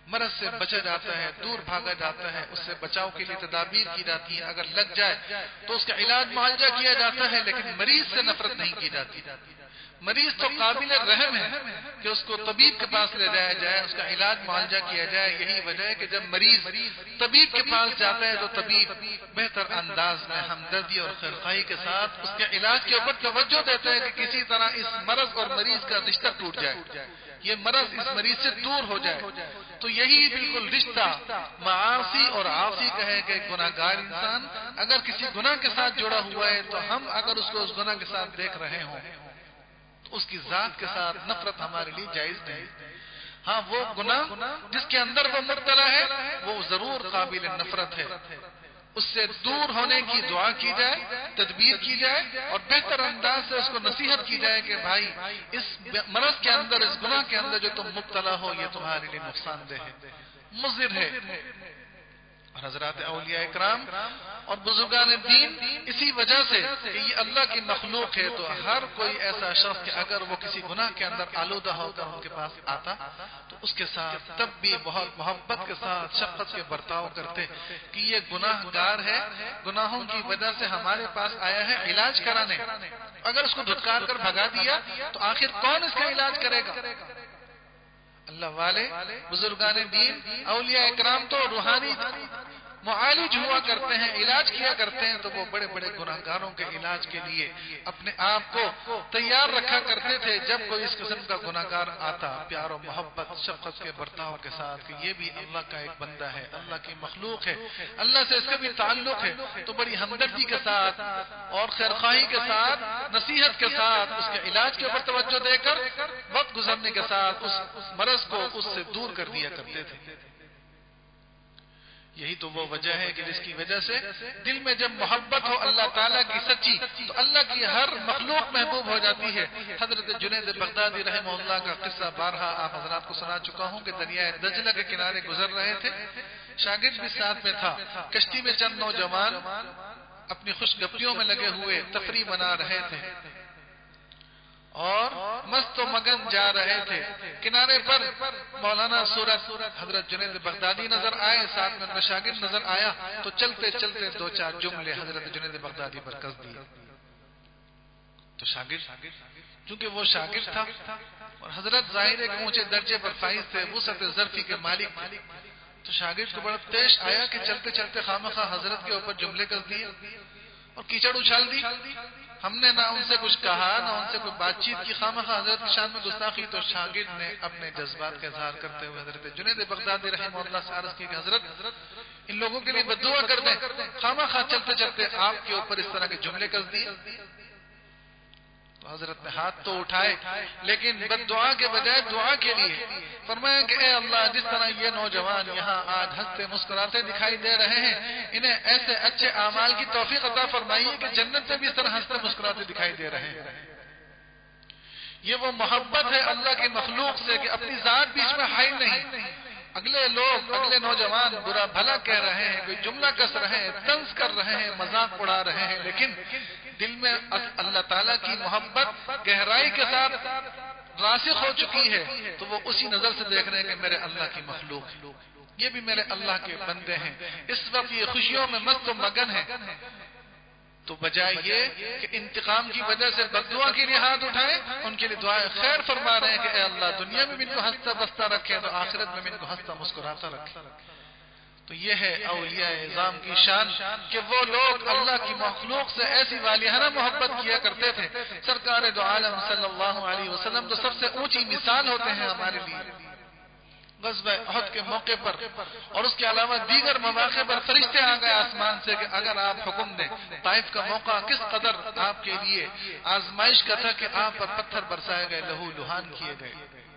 مرض سے بچا جاتا ہے، دور بھاگا جاتا ہے، اس سے بچاؤ کے لیے تدابیر کی جاتی ہے، اگر لگ جائے تو اس کا علاج معالجہ کیا جاتا ہے، لیکن مریض سے نفرت نہیں کی جاتی۔ مریض تو قابل رحم ہے کہ اس کو طبیب کے پاس لے جایا جائے، اس کا علاج معالجہ کیا جائے۔ یہی وجہ ہے کہ جب مریض طبیب کے پاس جاتا ہے تو طبیب بہتر انداز میں ہمدردی اور خیرخواہی کے ساتھ اس کے علاج کے اوپر توجہ دیتا ہے کہ کسی طرح اس مرض اور مریض کا رشتہ ٹوٹ جائے، یہ مرض اس مریض سے دور ہو جائے۔ تو یہی بالکل رشتہ معاصی اور عاصی کا ہے کہ گناہ گار انسان اگر کسی گناہ کے ساتھ جڑا ہوا ہے تو ہم اگر اس کو اس گناہ کے ساتھ دیکھ رہے ہوں تو اس کی ذات کے ساتھ نفرت ہمارے لیے جائز نہیں۔ ہاں، وہ گناہ جس کے اندر وہ مبتلا ہے وہ ضرور قابل نفرت ہے، اس سے دور ہونے کی دعا کی جائے، تدبیر کی جائے اور بہتر انداز سے اس کو نصیحت کی جائے کہ بھائی اس مرض کے اندر، اس گناہ کے اندر جو تم مبتلا ہو یہ تمہارے لیے نقصان دہ ہے، مضر ہے۔ اور حضرات اولیاء اکرام اور بزرگان دین اسی وجہ سے کہ یہ اللہ کی مخلوق ہے، تو ہر کوئی ایسا شخص کہ اگر وہ کسی گناہ کے اندر آلودہ ہو کر ان کے پاس آتا تو اس کے ساتھ تب بھی بہت محبت کے ساتھ شفقت کے برتاؤ کرتے کہ یہ گناہ گار ہے، گناہوں کی وجہ سے ہمارے پاس آیا ہے علاج کرانے، اگر اس کو دھتکار کر بھگا دیا تو آخر کون اس کا علاج کرے گا؟ اللہ والے بزرگان دین اولیاء اکرام تو روحانی معالج ہوا کرتے ہیں، علاج کیا کرتے ہیں، تو وہ بڑے بڑے گناہ گاروں کے علاج کے لیے اپنے آپ کو تیار رکھا کرتے تھے۔ جب کوئی اس قسم کا گناہ گار آتا پیار و محبت شفقت کے برتاؤ کے ساتھ کہ یہ بھی اللہ کا ایک بندہ ہے، اللہ کی مخلوق ہے، اللہ سے اس کا بھی تعلق ہے، تو بڑی ہمدردی کے ساتھ اور خیرخواہی کے ساتھ نصیحت کے ساتھ اس کے علاج کے اوپر توجہ دے کر وقت گزرنے کے ساتھ اس مرض کو اس سے دور کر دیا کرتے تھے۔ یہی تو وہ وجہ ہے کہ جس کی وجہ سے دل میں جب محبت ہو اللہ تعالیٰ کی سچی تو اللہ کی ہر مخلوق محبوب ہو جاتی ہے۔ حضرت جنید بغدادی رحمہ اللہ کا قصہ بارہا آپ حضرات کو سنا چکا ہوں کہ دریائے دجلہ کے کنارے گزر رہے تھے، شاگرد بھی ساتھ میں تھا، کشتی میں چند نوجوان اپنی خوش گپیوں میں لگے ہوئے تفریح بنا رہے تھے اور مست و مگن جا رہے تھے۔ کنارے پر مولانا سورت حضرت جنید بغدادی نظر آئے، ساتھ میں ان شاگرد نظر آیا تو چلتے چلتے دو چار جملے حضرت جنید بغدادی پر کس دیے۔ تو شاگرد چونکہ وہ شاگرد تھا اور حضرت ظاہر ایک اونچے درجے پر فائز تھے، وسعت ظرفی کے مالک تھے، تو شاگرد کو بڑا پیش آیا کہ چلتے چلتے خامخواہ حضرت کے اوپر جملے کس دیے اور کیچڑ اچھال دی۔ ہم نے نہ ان سے کچھ کہا نہ ان سے کوئی بات چیت کی، خامخواہ حضرت کی شان میں گستاخی۔ تو شاگرد نے اپنے جذبات کا اظہار کرتے ہوئے حضرت جنید بغدادی رحمہ اللہ سے عرض کی کہ حضرت ان لوگوں کے لیے بددعا کر دیں، خامخواہ چلتے چلتے آپ کے اوپر اس طرح کے جملے کس دیے۔ تو حضرت نے ہاتھ تو اٹھائے لیکن بددعا کے بجائے دعا کے لیے فرمایا کہ اے اللہ جس طرح یہ نوجوان یہاں آج ہنستے مسکراتے دکھائی دے رہے ہیں، انہیں ایسے اچھے اعمال کی توفیق عطا فرمائیے کہ جنت میں بھی اس طرح ہنستے مسکراتے دکھائی دے رہے ہیں۔ یہ وہ محبت ہے اللہ کی مخلوق سے کہ اپنی ذات بیچ میں حائل نہیں، اگلے لوگ اگلے نوجوان برا بھلا کہہ رہے ہیں، کوئی جملہ کس رہے ہیں، طنز کر رہے ہیں، مذاق اڑا رہے ہیں، لیکن دل میں اللہ تعالیٰ کی محبت گہرائی کے ساتھ راسخ ہو چکی ہے، تو وہ اسی نظر سے دیکھ رہے ہیں کہ میرے اللہ کی مخلوق ہے، یہ بھی میرے اللہ کے بندے ہیں، اس وقت یہ خوشیوں میں مست و مگن ہے۔ تو بجائے یہ کہ انتقام کی وجہ سے بددعا کے لیے ہاتھ اٹھائیں، ان کے لیے دعائیں خیر فرما رہے ہیں کہ اے اللہ دنیا میں بھی ان کو ہنستا بستا رکھے تو آخرت میں بھی ان کو ہنستا مسکراتا رکھے۔ تو یہ ہے اولیاء اعظام کی شان کہ وہ لوگ اللہ کی مخلوق سے ایسی والیانہ محبت کیا کرتے تھے۔ سرکار دو عالم صلی اللہ علیہ وسلم تو سب سے اونچی مثال ہوتے ہیں ہمارے لیے۔ غزوہ احد کے موقع پر اور اس کے علاوہ دیگر مواقع پر فرشتے آ گئے آسمان سے کہ اگر آپ حکم دیں، طائف کا موقع کس قدر آپ کے لیے آزمائش کا تھا کہ آپ پر پتھر برسائے گئے، لہو لہان کیے گئے۔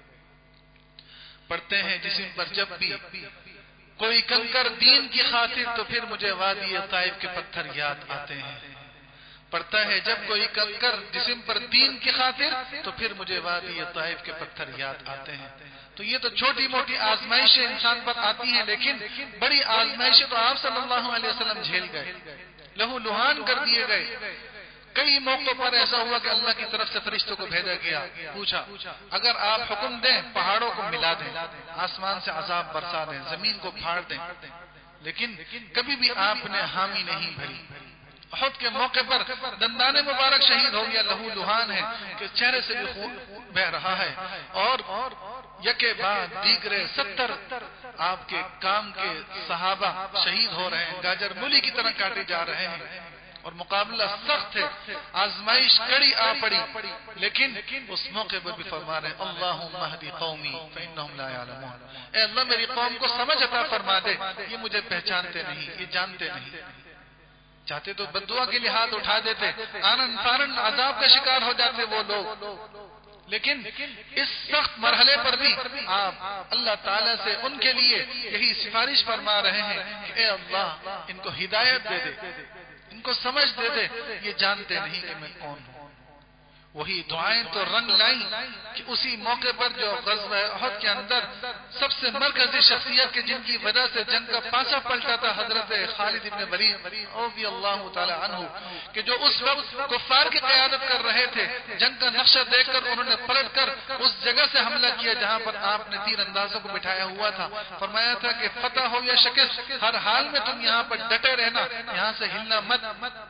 پڑھتے ہیں جسم پر جب بھی کوئی کنکر دین کی خاطر تو پھر مجھے وادی طائف کے پتھر یاد آتے ہیں۔ پڑھتا ہے جب کوئی کنکر جسم پر دین کی خاطر تو پھر مجھے وادی طائف کے پتھر یاد آتے ہیں۔ تو یہ تو چھوٹی موٹی آزمائشیں انسان پر آتی ہیں، لیکن بڑی آزمائشیں تو آپ صلی اللہ علیہ وسلم جھیل گئے، لہو لہان کر دیے گئے، کئی موقعوں پر ایسا ہوا کہ اللہ کی طرف سے فرشتوں کو بھیجا گیا، پوچھا اگر آپ حکم دیں پہاڑوں کو ملا دیں، آسمان سے عذاب برسا دیں، زمین کو پھاڑ دیں، لیکن کبھی بھی آپ نے حامی نہیں بھری۔ احد کے موقع پر دندان مبارک شہید ہو گیا، لہو لہان ہے کہ چہرے سے بھی خون بہ رہا ہے، اور یکے بعد دیگرے ستر آپ کے کام کے صحابہ شہید ہو رہے ہیں، گاجر مولی کی طرح کاٹے جا رہے ہیں، اور مقابلہ سخت ہے، آزمائش کڑی آ پڑی، لیکن اس موقع پر بھی فرما رہے اللہم اہدی قومی فانہم لا یعلمون، اے اللہ میری قوم کو سمجھ عطا فرما دے، یہ مجھے پہچانتے نہیں، یہ جانتے نہیں۔ چاہتے تو بددعا کے لیے ہاتھ اٹھا دیتے، آنن فارن عذاب کا شکار ہو جاتے وہ لوگ، لیکن اس سخت مرحلے پر بھی آپ اللہ تعالیٰ سے ان کے لیے یہی سفارش فرما رہے ہیں کہ اے اللہ ان کو ہدایت دے دے، ان کو سمجھ دے دے، یہ جانتے نہیں کہ میں کون ہوں۔ وہی دعائیں تو رنگ لائیں کہ اسی موقع پر جو غزوہ احد کے اندر سب سے مرکزی شخصیت کے جن کی وجہ سے جنگ کا پاسا پلٹا تھا، حضرت خالد بن ولید رضی اللہ تعالی عنہ، کہ جو اس وقت کفار کی قیادت کر رہے تھے، جنگ کا نقشہ دیکھ کر انہوں نے پلٹ کر اس جگہ سے حملہ کیا جہاں پر آپ نے تیر اندازوں کو بٹھایا ہوا تھا، فرمایا تھا کہ فتح ہو یا شکست ہر حال میں تم یہاں پر ڈٹے رہنا، یہاں سے ہلنا مت۔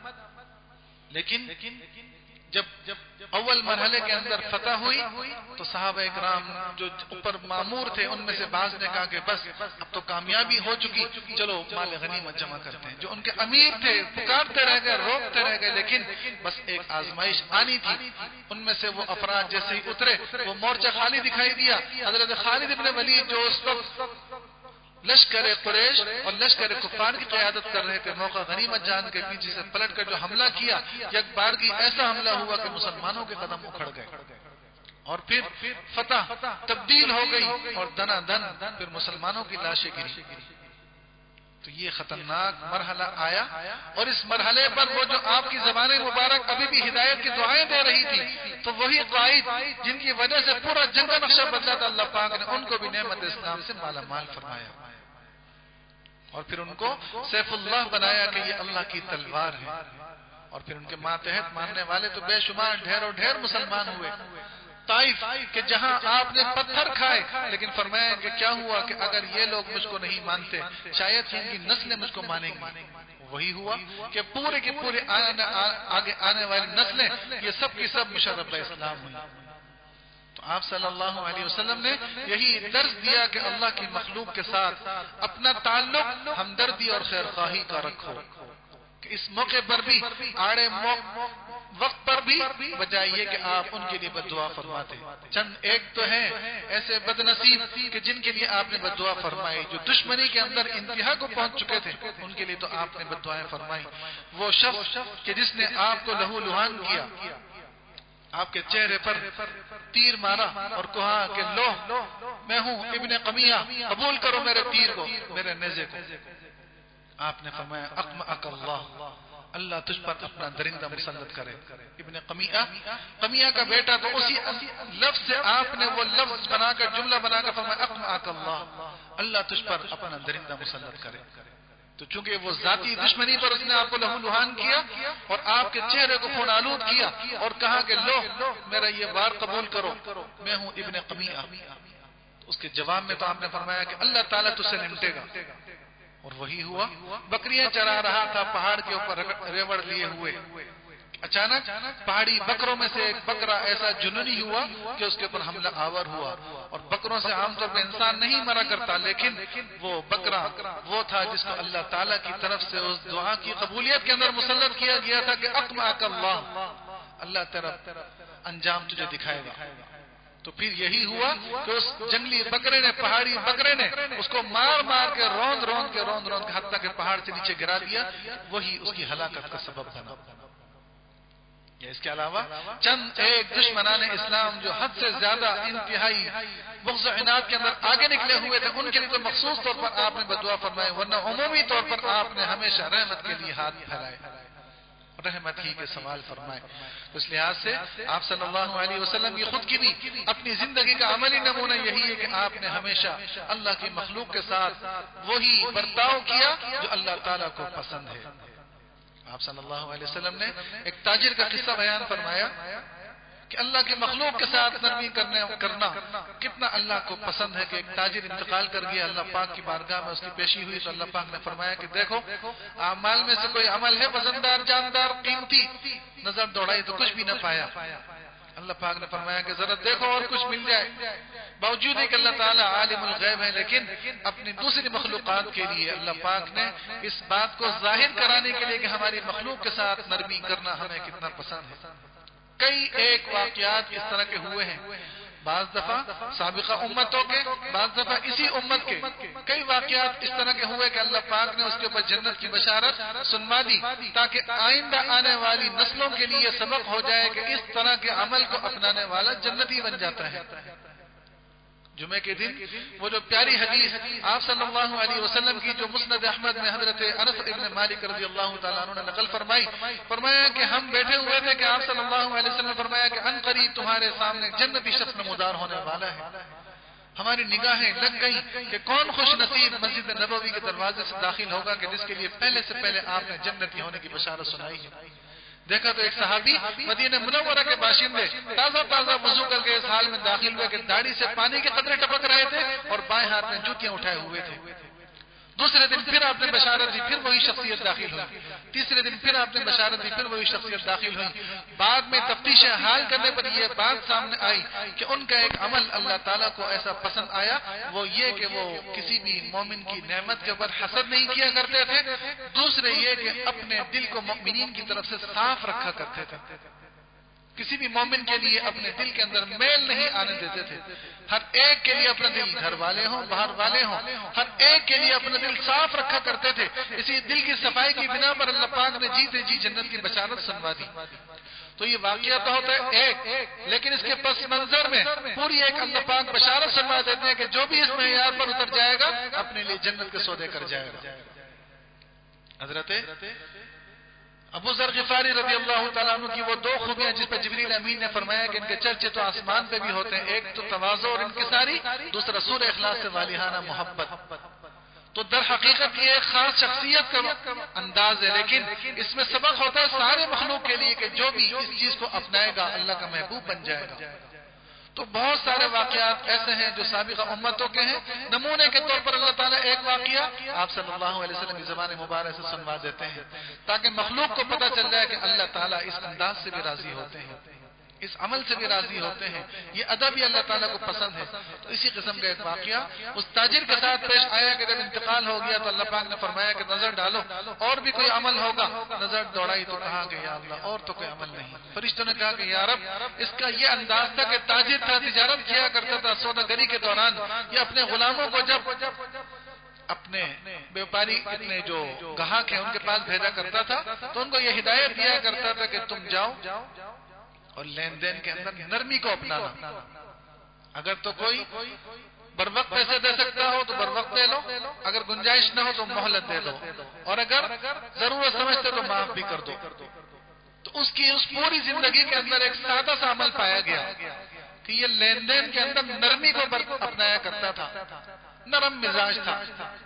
لیکن جب اول مرحلے کے اندر فتح ہوئی تو صحابہ اکرام جو اوپر مامور تھے ان میں سے بعض نے کہا کہ بس اب تو کامیابی ہو چکی، چلو مال غنیمت جمع کرتے ہیں۔ جو ان کے امیر تھے پکارتے رہ گئے، روکتے رہ گئے، لیکن بس ایک آزمائش آنی تھی۔ ان میں سے وہ افراد جیسے ہی اترے وہ مورچہ خالی دکھائی دیا، حضرت خالد بن ولید جو اس وقت لشکر قریش اور لشکر کفار کی قیادت کر رہے تھے، موقع غنیمت جان کے پیچھے سے پلٹ کر جو حملہ کیا، یک بارگی ایسا حملہ ہوا کہ مسلمانوں کے قدم اکھڑ گئے، اور پھر فتح تبدیل ہو گئی اور دنا دن پھر مسلمانوں کی لاشیں گری۔ تو یہ خطرناک مرحلہ آیا، اور اس مرحلے پر وہ جو آپ کی زبان مبارک ابھی بھی ہدایت کی دعائیں دے رہی تھی، تو وہی قائد جن کی وجہ سے پورا جنگ کا نقشہ بدلا تھا، اللہ پاک نے ان کو بھی نعمت اسلام سے مالا مال فرمایا، اور پھر ان کو سیف اللہ بنایا کہ یہ اللہ کی تلوار ہے، اور پھر ان کے ماتحت ماننے والے تو بے شمار ڈھیر و ڈھیر مسلمان ہوئے۔ طائف کہ جہاں آپ نے پتھر کھائے، لیکن فرمایا کہ کیا ہوا کہ اگر یہ لوگ مجھ کو نہیں مانتے شاید ان کی نسلیں مجھ کو مانیں گی۔ وہی ہوا کہ پورے کی پورے آگے آنے والی نسلیں یہ سب کی سب مشرف اسلام ہوئی۔ تو آپ صلی اللہ علیہ وسلم نے یہی درس دیا کہ اللہ کی مخلوق کے ساتھ اپنا تعلق ہمدردی اور خیرخواہی کا رکھو، کہ اس موقع پر بھی آڑے وقت پر بھی بجائے یہ کہ آپ ان کے لیے بد دعا فرماتے۔ چند ایک تو ہیں ایسے بد نصیب کہ جن کے لیے آپ نے بد دعا فرمائی، جو دشمنی کے اندر انتہا کو پہنچ چکے تھے، ان کے لیے تو آپ نے بد دعائیں فرمائی۔ وہ شخص کہ جس نے آپ کو لہو لہان کیا، آپ کے چہرے پر تیر مارا اور کہا کہ لو میں ہوں ابن قمیہ، قبول کرو میرے تیر کو، میرے نیزے کو، آپ نے فرمایا اقمعک اللہ، اللہ تجھ پر اپنا درندہ مسلط کرے۔ ابن قمیہ قمیہ کا بیٹا، تو اسی لفظ سے آپ نے وہ لفظ بنا کر جملہ بنا کر فرمایا اقمعک اللہ، اللہ تجھ پر اپنا درندہ مسلط کرے۔ تو چونکہ وہ ذاتی دشمنی پر اس نے آپ کو لہو لہان کیا اور آپ کے چہرے کو خون آلود کیا اور کہا کہ لو میرا یہ وار قبول کرو، میں ہوں ابن قمیہ، اس کے جواب میں تو آپ نے فرمایا کہ اللہ تعالیٰ تجھ سے نمٹے گا۔ اور وہی ہوا، بکریاں چرا رہا تھا پہاڑ کے اوپر ریوڑ لیے ہوئے، اچانک پہاڑی بکروں میں سے ایک بکرا ایسا جنونی ہوا کہ اس کے اوپر حملہ آور ہوا، اور بکروں سے عام طور پہ انسان نہیں مرا کرتا، لیکن وہ بکرا وہ تھا جس کو اللہ تعالیٰ کی طرف سے اس دعا کی قبولیت کے اندر مسلط کیا گیا تھا کہ اقمعک اللہ، اللہ تیرا انجام تجھے دکھائے گا۔ تو پھر یہی ہوا کہ اس جنگلی بکرے نے، پہاڑی بکرے نے اس کو مار مار کے روند روند کے روند روند کے حتیٰ کہ پہاڑ سے نیچے گرا دیا، وہی اس کی ہلاکت کا سبب بنا۔ یا اس کے علاوہ چند ایک دشمنان اسلام جو حد سے زیادہ انتہائی بغض و عناد کے اندر آگے نکلے ہوئے تھے، ان کے لیے تو مخصوص طور پر آپ نے بدعا فرمائے، ورنہ عمومی طور پر آپ نے ہمیشہ رحمت کے لیے ہاتھ پھیلائے، رحمت ہی کے سوال فرمائے۔ تو اس لحاظ سے آپ صلی اللہ علیہ وسلم کی خود کی بھی اپنی زندگی کا عملی نمونہ یہی ہے کہ آپ نے ہمیشہ اللہ کی مخلوق کے ساتھ وہی برتاؤ کیا جو اللہ تعالیٰ کو پسند ہے۔ آپ صلی اللہ علیہ وسلم نے ایک تاجر کا قصہ بیان فرمایا کہ اللہ کی مخلوق کے ساتھ نرمی کرنے کرنا کتنا اللہ کو پسند ہے کہ ایک تاجر انتقال کر گیا، اللہ پاک کی بارگاہ میں اس کی پیشی ہوئی تو اللہ پاک نے فرمایا کہ دیکھو اعمال میں سے کوئی عمل ہے وزندار، جاندار، قیمتی، نظر دوڑائی تو کچھ بھی نہ پایا۔ اللہ پاک نے فرمایا کہ ذرا دیکھو اور کچھ مل جائے، باوجود ہے کہ اللہ تعالیٰ عالم الغیب ہے، لیکن اپنی دوسری مخلوقات کے لیے اللہ پاک نے اس بات کو ظاہر کرانے کے لیے کہ ہماری مخلوق کے ساتھ نرمی کرنا ہمیں کتنا پسند ہے۔ کئی ایک واقعات اس طرح کے ہوئے ہیں، بعض دفعہ سابقہ امتوں کے، بعض دفعہ اسی امت کے، کئی واقعات اس طرح کے ہوئے کہ اللہ پاک نے اس کے اوپر جنت کی بشارت سنوا دی تاکہ آئندہ آنے والی نسلوں کے لیے سبق ہو جائے کہ اس طرح کے عمل کو اپنانے والا جنتی بن جاتا ہے۔ جمعے کے دن وہ جو پیاری حدیث آپ صلی اللہ علیہ وسلم کی جو مسند احمد میں حضرت انس ابن مالک رضی اللہ تعالیٰ عنہ نے نقل فرمائی، فرمایا کہ ہم بیٹھے ہوئے تھے کہ آپ صلی اللہ علیہ وسلم نے فرمایا کہ ان قریب تمہارے سامنے جنتی شخص نمودار ہونے والا ہے۔ ہماری نگاہیں لگ گئیں کہ کون خوش نصیب مسجد نبوی کے دروازے سے داخل ہوگا کہ جس کے لیے پہلے سے پہلے آپ نے جنتی ہونے کی بشارت سنائی ہے۔ دیکھا تو ایک صحابی مدینہ منورہ کے باشندے تازہ تازہ وضو کر کے اس حال میں داخل ہوئے کہ داڑھی سے پانی کے قطرے ٹپک رہے تھے اور بائیں ہاتھ میں جوتیاں اٹھائے ہوئے تھے۔ دوسرے دن پھر آپ نے بشارت دی، پھر وہی شخصیت داخل ہوئی۔ تیسرے دن پھر آپ نے بشارت دی، پھر وہی شخصیت داخل ہوئی۔ بعد میں تفتیش حال کرنے پر یہ بات سامنے آئی کہ ان کا ایک عمل اللہ تعالیٰ کو ایسا پسند آیا، وہ یہ کہ وہ کسی بھی مومن کی نعمت کے اوپر حسد نہیں کیا کرتے تھے، دوسرے یہ کہ اپنے دل کو مؤمنین کی طرف سے صاف رکھا کرتے تھے، کسی بھی مومن کے لیے اپنے دل کے اندر میل نہیں آنے دیتے تھے۔ ہر ایک کے لیے اپنا دل، گھر والے ہوں باہر والے ہوں، ہر ایک کے لیے اپنا دل صاف رکھا کرتے تھے۔ اسی دل کی صفائی کی بنا پر اللہ پاک نے جیتے جی جنت کی بشارت سنوا دی۔ تو یہ واقعہ تو ہوتا ہے ایک، لیکن اس کے پس منظر میں پوری ایک اللہ پاک بشارت سنوا دیتے ہیں کہ جو بھی اس معیار پر اتر جائے گا اپنے لیے جنت کے سودے کر جائے گا۔ حضرت ابو ذر غفاری رضی اللہ تعالیٰ عنہ کی وہ دو خوبیاں جس پر جبریل امین نے فرمایا کہ ان کے چرچے تو آسمان پہ بھی ہوتے ہیں، ایک تو تواضع اور انکساری، دوسرا سورہ اخلاص سے والہانہ محبت۔ تو در حقیقت یہ ایک خاص شخصیت کا انداز ہے، لیکن اس میں سبق ہوتا ہے سارے مخلوق کے لیے کہ جو بھی اس چیز کو اپنائے گا اللہ کا محبوب بن جائے گا۔ تو بہت سارے واقعات ایسے ہیں جو سابقہ امتوں کے ہیں۔ نمونے کے طور پر اللہ تعالیٰ ایک واقعہ آپ صلی اللہ علیہ وسلم کی زبان مبارک سے سنوا دیتے ہیں تاکہ مخلوق کو پتہ چل جائے کہ اللہ تعالیٰ اس انداز سے بھی راضی ہوتے ہیں، اس عمل سے بھی راضی ہوتے ہیں، یہ ادب بھی اللہ تعالیٰ کو پسند ہے۔ تو اسی قسم کا ایک واقعہ اس تاجر کے ساتھ پیش آیا کہ جب انتقال ہو گیا تو اللہ پاک نے فرمایا کہ نظر ڈالو اور بھی کوئی عمل ہوگا، نظر دوڑائی تو کہا کہ یا اللہ اور تو کوئی عمل نہیں۔ فرشتوں نے کہا کہ یا رب اس کا یہ انداز تھا کہ تاجر تھا، تجارت کیا کرتا تھا، سوداگری کے دوران یہ اپنے غلاموں کو جب اپنے بیوپاری اپنے جو گاہک ہیں ان کے پاس بھیجا کرتا تھا تو ان کو یہ ہدایت دیا کرتا تھا کہ تم جاؤ اور لین دین کے اندر نرمی کو اپنانا، اگر تو کوئی بر وقت پیسے دے سکتا ہو تو بر وقت دے لو، اگر گنجائش نہ ہو تو مہلت دے دو، اور اگر ضرورت سمجھتے تو معاف بھی کر دو۔ تو اس کی اس پوری زندگی کے اندر ایک سادہ سا عمل پایا گیا کہ یہ لین دین کے اندر نرمی کو اپنایا کرتا تھا، نرم مزاج تھا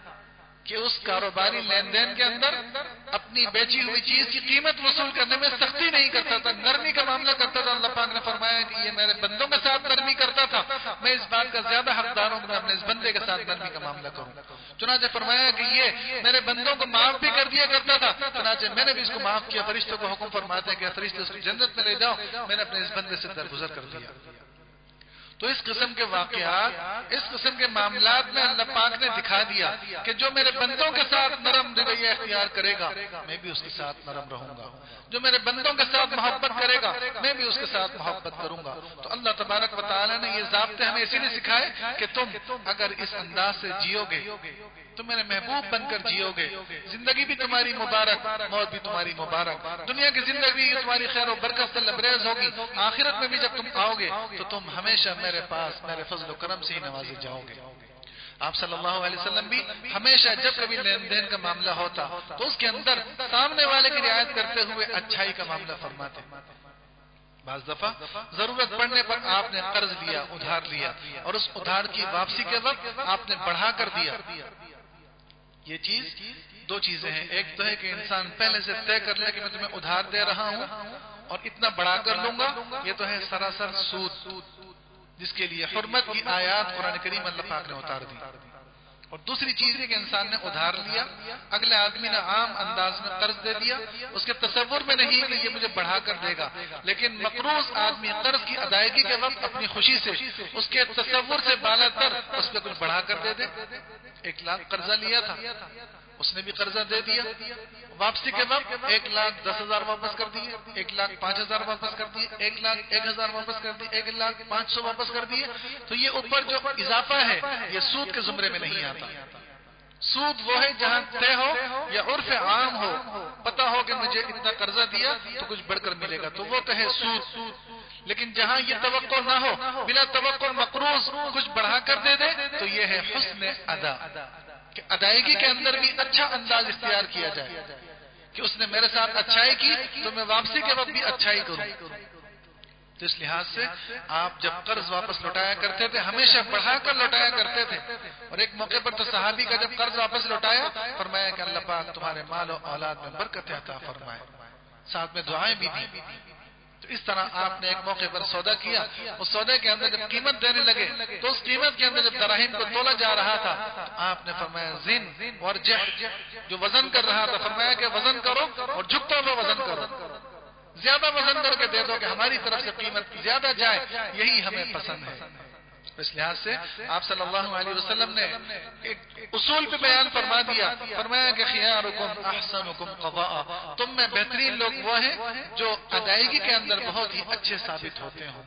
کہ اس کاروباری لین دین کے اندر اپنی بیچی ہوئی چیز کی قیمت وصول کرنے میں سختی نہیں کرتا تھا، نرمی کا معاملہ کرتا تھا۔ اللہ پاک نے فرمایا کہ یہ میرے بندوں کے ساتھ نرمی کرتا تھا، میں اس بات کا زیادہ حقدار ہوں کہ میں اپنے اس بندے کے ساتھ نرمی کا معاملہ کروں۔ چنانچہ فرمایا کہ یہ میرے بندوں کو معاف بھی کر دیا کرتا تھا، چنانچہ میں نے بھی اس کو معاف کیا۔ فرشتوں کو حکم فرماتے ہیں کہ فرشتے اس کو جنت میں لے جاؤ، میں نے اپنے اس بندے سے درگزر کر دیا۔ تو اس قسم کے واقعات، اس قسم کے معاملات میں اللہ پاک نے دکھا دیا کہ جو میرے بندوں کے ساتھ نرم رویہ اختیار کرے گا میں بھی اس کے ساتھ نرم رہوں گا، جو میرے بندوں کے ساتھ محبت کرے گا میں بھی اس کے ساتھ محبت کروں گا۔ تو اللہ تبارک و تعالیٰ نے یہ ضابطے ہمیں اسی لیے سکھائے کہ تم اگر اس انداز سے جیو گے تو میرے محبوب بن کر جیو گے، زندگی بھی تمہاری مبارک، موت بھی تمہاری مبارک، دنیا کی زندگی تمہاری خیر و برکت سے لبریز ہوگی، آخرت میں بھی جب تم آؤ گے تو تم ہمیشہ میرے پاس میرے فضل و کرم سے ہی نوازے جاؤ گے۔ آپ صلی اللہ علیہ وسلم بھی ہمیشہ جب کبھی لین دین کا معاملہ ہوتا تو اس کے اندر سامنے والے کی رعایت کرتے ہوئے اچھائی کا معاملہ فرماتے۔ بعض دفعہ ضرورت پڑنے پر آپ نے قرض لیا، ادھار لیا، اور اس ادھار کی واپسی کے وقت آپ نے بڑھا کر دیا۔ یہ چیز دو چیزیں ہیں، ایک تو ہے کہ انسان پہلے سے طے کر لے کہ میں تمہیں ادھار دے رہا ہوں اور اتنا بڑھا کر لوں گا، یہ تو ہے سراسر سود، جس کے لیے حرمت کی آیات قرآن کریم اللہ پاک نے اتار دی۔ اور دوسری چیز ہے کہ انسان نے ادھار لیا، اگلے آدمی نے عام انداز میں قرض دے دیا، اس کے تصور میں نہیں کہ یہ مجھے بڑھا کر دے گا، لیکن مقروض آدمی قرض کی ادائیگی کے وقت اپنی خوشی سے اس کے تصور سے بالا تر اس پہ کچھ بڑھا کر دے دے۔ ایک لاکھ قرضہ لیا تھا، اس نے بھی قرضہ دے دیا، واپسی کے وقت ایک لاکھ دس ہزار واپس کر دیے، ایک لاکھ پانچ ہزار واپس کر دیے، ایک لاکھ ایک ہزار واپس کر دیے، ایک لاکھ پانچ سو واپس کر دیے، تو یہ اوپر جو اضافہ ہے یہ سود کے زمرے میں نہیں آتا۔ سود وہ ہے جہاں طے ہو یا عرف عام ہو، پتا ہو کہ مجھے اتنا قرضہ دیا تو کچھ بڑھ کر ملے گا، تو وہ تو ہے سود۔ لیکن جہاں یہ توقع نہ ہو، بلا توقع مقروض کچھ بڑھا کر دے دے، تو یہ ہے حسن ادا، کہ ادائیگی کے اندر بھی اچھا انداز اختیار کیا جائے کہ اس نے میرے ساتھ اچھائی کی تو میں واپسی کے وقت بھی اچھائی کروں۔ تو اس لحاظ سے آپ جب قرض واپس لوٹایا کرتے تھے ہمیشہ بڑھا کر لوٹایا کرتے تھے، اور ایک موقع پر تو صحابی کا جب قرض واپس لوٹایا فرمایا کہ اللہ پاک تمہارے مال و اولاد میں برکت عطا فرمائے، ساتھ میں دعائیں بھی دی۔ تو اس طرح آپ نے ایک موقع پر سودا کیا، اس سودے کے اندر جب قیمت دینے لگے تو اس قیمت کے اندر جب دراہیم کو تولا جا رہا تھا تو آپ نے فرمایا زن ورجع، جو وزن کر رہا تھا فرمایا کہ وزن کرو اور جھکتا ہوا وزن کرو، زیادہ وزن کر کے دے دو کہ ہماری طرف سے قیمت زیادہ جائے، یہی ہمیں پسند ہے۔ اس لحاظ سے آپ صلی اللہ علیہ وسلم نے ایک اصول پہ بیان فرما دیا، فرمایا کہ خیارکم احسنکم قضاء، تم میں بہترین لوگ وہ ہیں جو ادائیگی کے اندر بہت ہی اچھے ثابت ہوتے ہوں،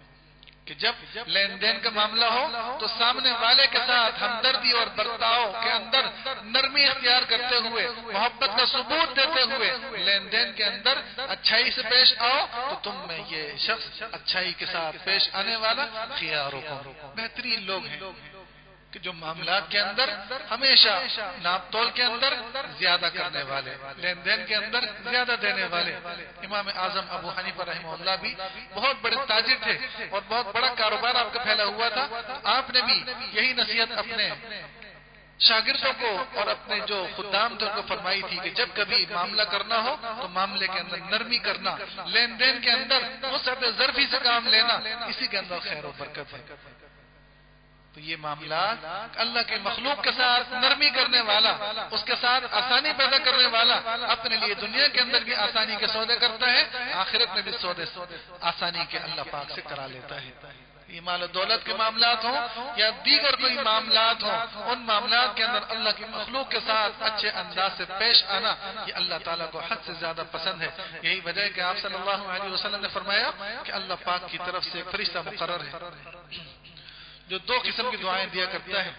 کہ جب لین دین کا معاملہ ہو تو سامنے والے کے ساتھ ہمدردی اور برتاؤ کے اندر نرمی اختیار کرتے ہوئے، محبت کا ثبوت دیتے ہوئے لین دین کے اندر اچھائی سے پیش آؤ، تو تم میں یہ شخص اچھائی کے ساتھ پیش آنے والا خیارکم، بہترین لوگ ہیں، کہ جو معاملات کے اندر ہمیشہ ناپ تول کے اندر زیادہ کرنے والے، لین دین کے اندر زیادہ دینے والے۔ امام اعظم ابو حنیفہ رحمہ اللہ بھی بہت بڑے تاجر تھے اور بہت بڑا کاروبار آپ کا پھیلا ہوا تھا، آپ نے بھی یہی نصیحت اپنے شاگردوں کو اور اپنے جو خدام تھے ان کو فرمائی تھی کہ جب کبھی معاملہ کرنا ہو تو معاملے کے اندر نرمی کرنا، لین دین کے اندر وسعت ظرفی سے کام لینا، اسی کے اندر خیر و برکت ہے۔ تو یہ معاملات اللہ کے مخلوق کے ساتھ نرمی کرنے والا، اس کے ساتھ آسانی پیدا کرنے والا، اپنے لیے دنیا کے اندر بھی آسانی کے سودے کرتا ہے، آخرت میں بھی سودے آسانی کے اللہ پاک سے کرا لیتا ہے۔ یہ مال و دولت کے معاملات ہوں یا دیگر کوئی معاملات ہوں، ان معاملات کے اندر اللہ کی مخلوق کے ساتھ اچھے انداز سے پیش آنا یہ اللہ تعالیٰ کو حد سے زیادہ پسند ہے۔ یہی وجہ ہے کہ آپ صلی اللہ علیہ وسلم نے فرمایا کہ اللہ پاک کی طرف سے فرشتہ مقرر ہے جو دو قسم کی دعائیں دیا کرتا ہے،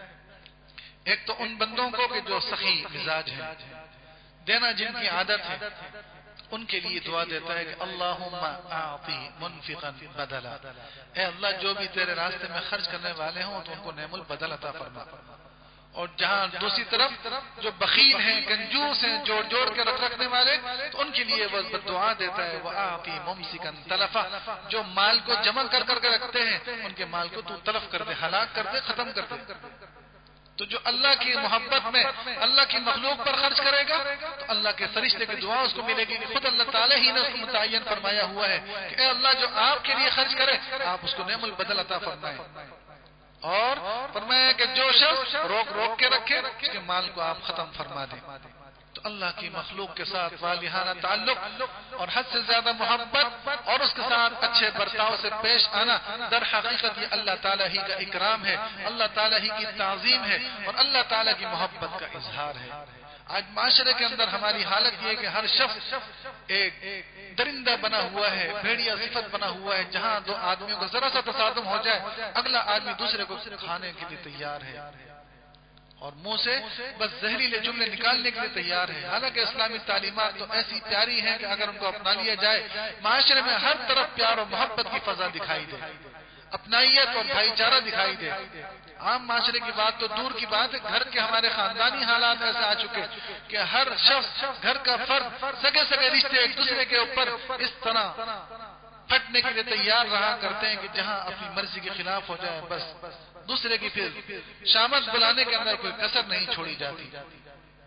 ایک تو ان بندوں کو کہ جو سخی مزاج ہیں، دینا جن کی عادت ہے، ان کے لیے دعا دیتا ہے کہ اللہم اعطی منفقا بدلا، اے اللہ جو بھی تیرے راستے میں خرچ کرنے والے ہوں تو ان کو نعم البدل عطا فرما۔ اور جہاں دوسری طرف جو بخیل ہیں، کنجوس ہیں، جوڑ جوڑ کے رکھ رکھنے والے، تو ان کے لیے وہ دعا دیتا ہے وَآتِ مُمْسِكًا تَلَفًا، جو مال کو جمع کر کر کے رکھتے ہیں ان کے مال کو تو تلف کر دے، ہلاک کر دے، ختم کر دے۔ تو جو اللہ کی محبت میں اللہ کی مخلوق پر خرچ کرے گا تو اللہ کے فرشتے کی دعا اس کو ملے گی، خود اللہ تعالیٰ ہی نے اس کو متعین فرمایا ہوا ہے کہ اے اللہ جو آپ کے لیے خرچ کرے آپ اس کو نعم البدل عطا فرمائیں، اور فرمایا کہ جو شخص روک روک کے رکھے اس کے مال کو آپ ختم فرما دیں۔ تو اللہ کی مخلوق کے ساتھ والہانہ تعلق اور حد سے زیادہ محبت اور اس کے ساتھ اچھے برتاؤ سے پیش آنا در حقیقت یہ اللہ تعالیٰ ہی کا اکرام ہے، اللہ تعالیٰ ہی کی تعظیم ہے اور اللہ تعالیٰ کی محبت کا اظہار ہے۔ آج معاشرے کے اندر ہماری حالت یہ ہے کہ ہر شخص ایک درندہ بنا ہوا ہے، بھیڑیا صفت بنا ہوا ہے، جہاں دو آدمیوں کا ذرا سا تصادم ہو جائے اگلا آدمی دوسرے کو کھانے کے لیے تیار ہے اور منہ سے بس زہریلے جملے نکالنے کے لیے تیار ہے۔ حالانکہ اسلامی تعلیمات تو ایسی پیاری ہیں کہ اگر ان کو اپنا لیا جائے معاشرے میں ہر طرف پیار و محبت کی فضا دکھائی دے، اپنائیت اور بھائی چارہ دکھائی دے۔ عام معاشرے کی بات تو دور کی بات ہے، گھر کے ہمارے خاندانی حالات ایسے آ چکے کہ ہر شخص گھر کا فرد سگے سگے رشتے ایک دوسرے کے اوپر اس طرح پھٹنے کے لیے تیار رہا کرتے ہیں کہ جہاں اپنی مرضی کے خلاف ہو جائے بس دوسرے کی پھر شامت بلانے کے اندر کوئی کسر نہیں چھوڑی جاتی۔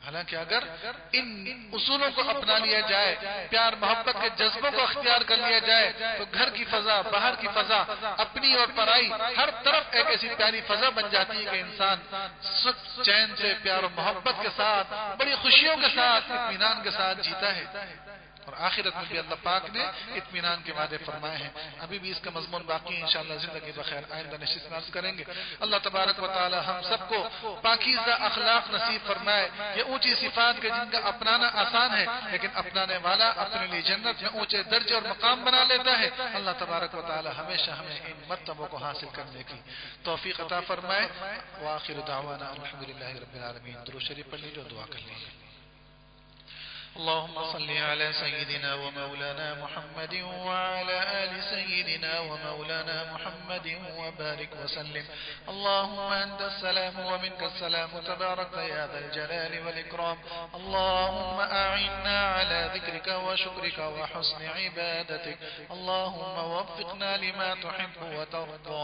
حالانکہ اگر ان اصولوں کو اپنا لیا جائے، پیار محبت کے جذبوں کو اختیار کر لیا جائے، تو گھر کی فضا، باہر کی فضا، اپنی اور پرائی، ہر طرف ایک ایسی پیاری فضا بن جاتی ہے کہ انسان سکھ چین سے، پیار و محبت کے ساتھ، بڑی خوشیوں کے ساتھ، اطمینان کے ساتھ جیتا ہے۔ اور آخرت میں بھی اللہ پاک نے اطمینان کے وعدے فرمائے ہیں۔ ابھی بھی اس کا مضمون باقی ہے، انشاءاللہ زندگی بخیر آئندہ نشست میں عرض کریں گے۔ اللہ تبارک و تعالی ہم سب کو پاکیزہ اخلاق نصیب فرمائے، یہ اونچی صفات کے جن کا اپنانا آسان ہے لیکن اپنانے والا اپنے لیے جنت میں اونچے درجے اور مقام بنا لیتا ہے۔ اللہ تبارک و تعالی ہمیشہ ہمیں ان مرتبوں کو حاصل کرنے کی توفیق عطا فرمائے۔ وآخر دعوانا الحمدللہ رب العالمین۔ درود شریف پڑھ لیجیے اور دعا کر لیجیے۔ اللهم صل على سيدنا ومولانا محمد وعلى آل سيدنا ومولانا محمد وبارك وسلم. اللهم أنت السلام ومنك السلام تبارك يا ذا الجلال والإكرام. اللهم أعنا على ذكرك وشكرك وحسن عبادتك. اللهم وفقنا لما تحب وترضى.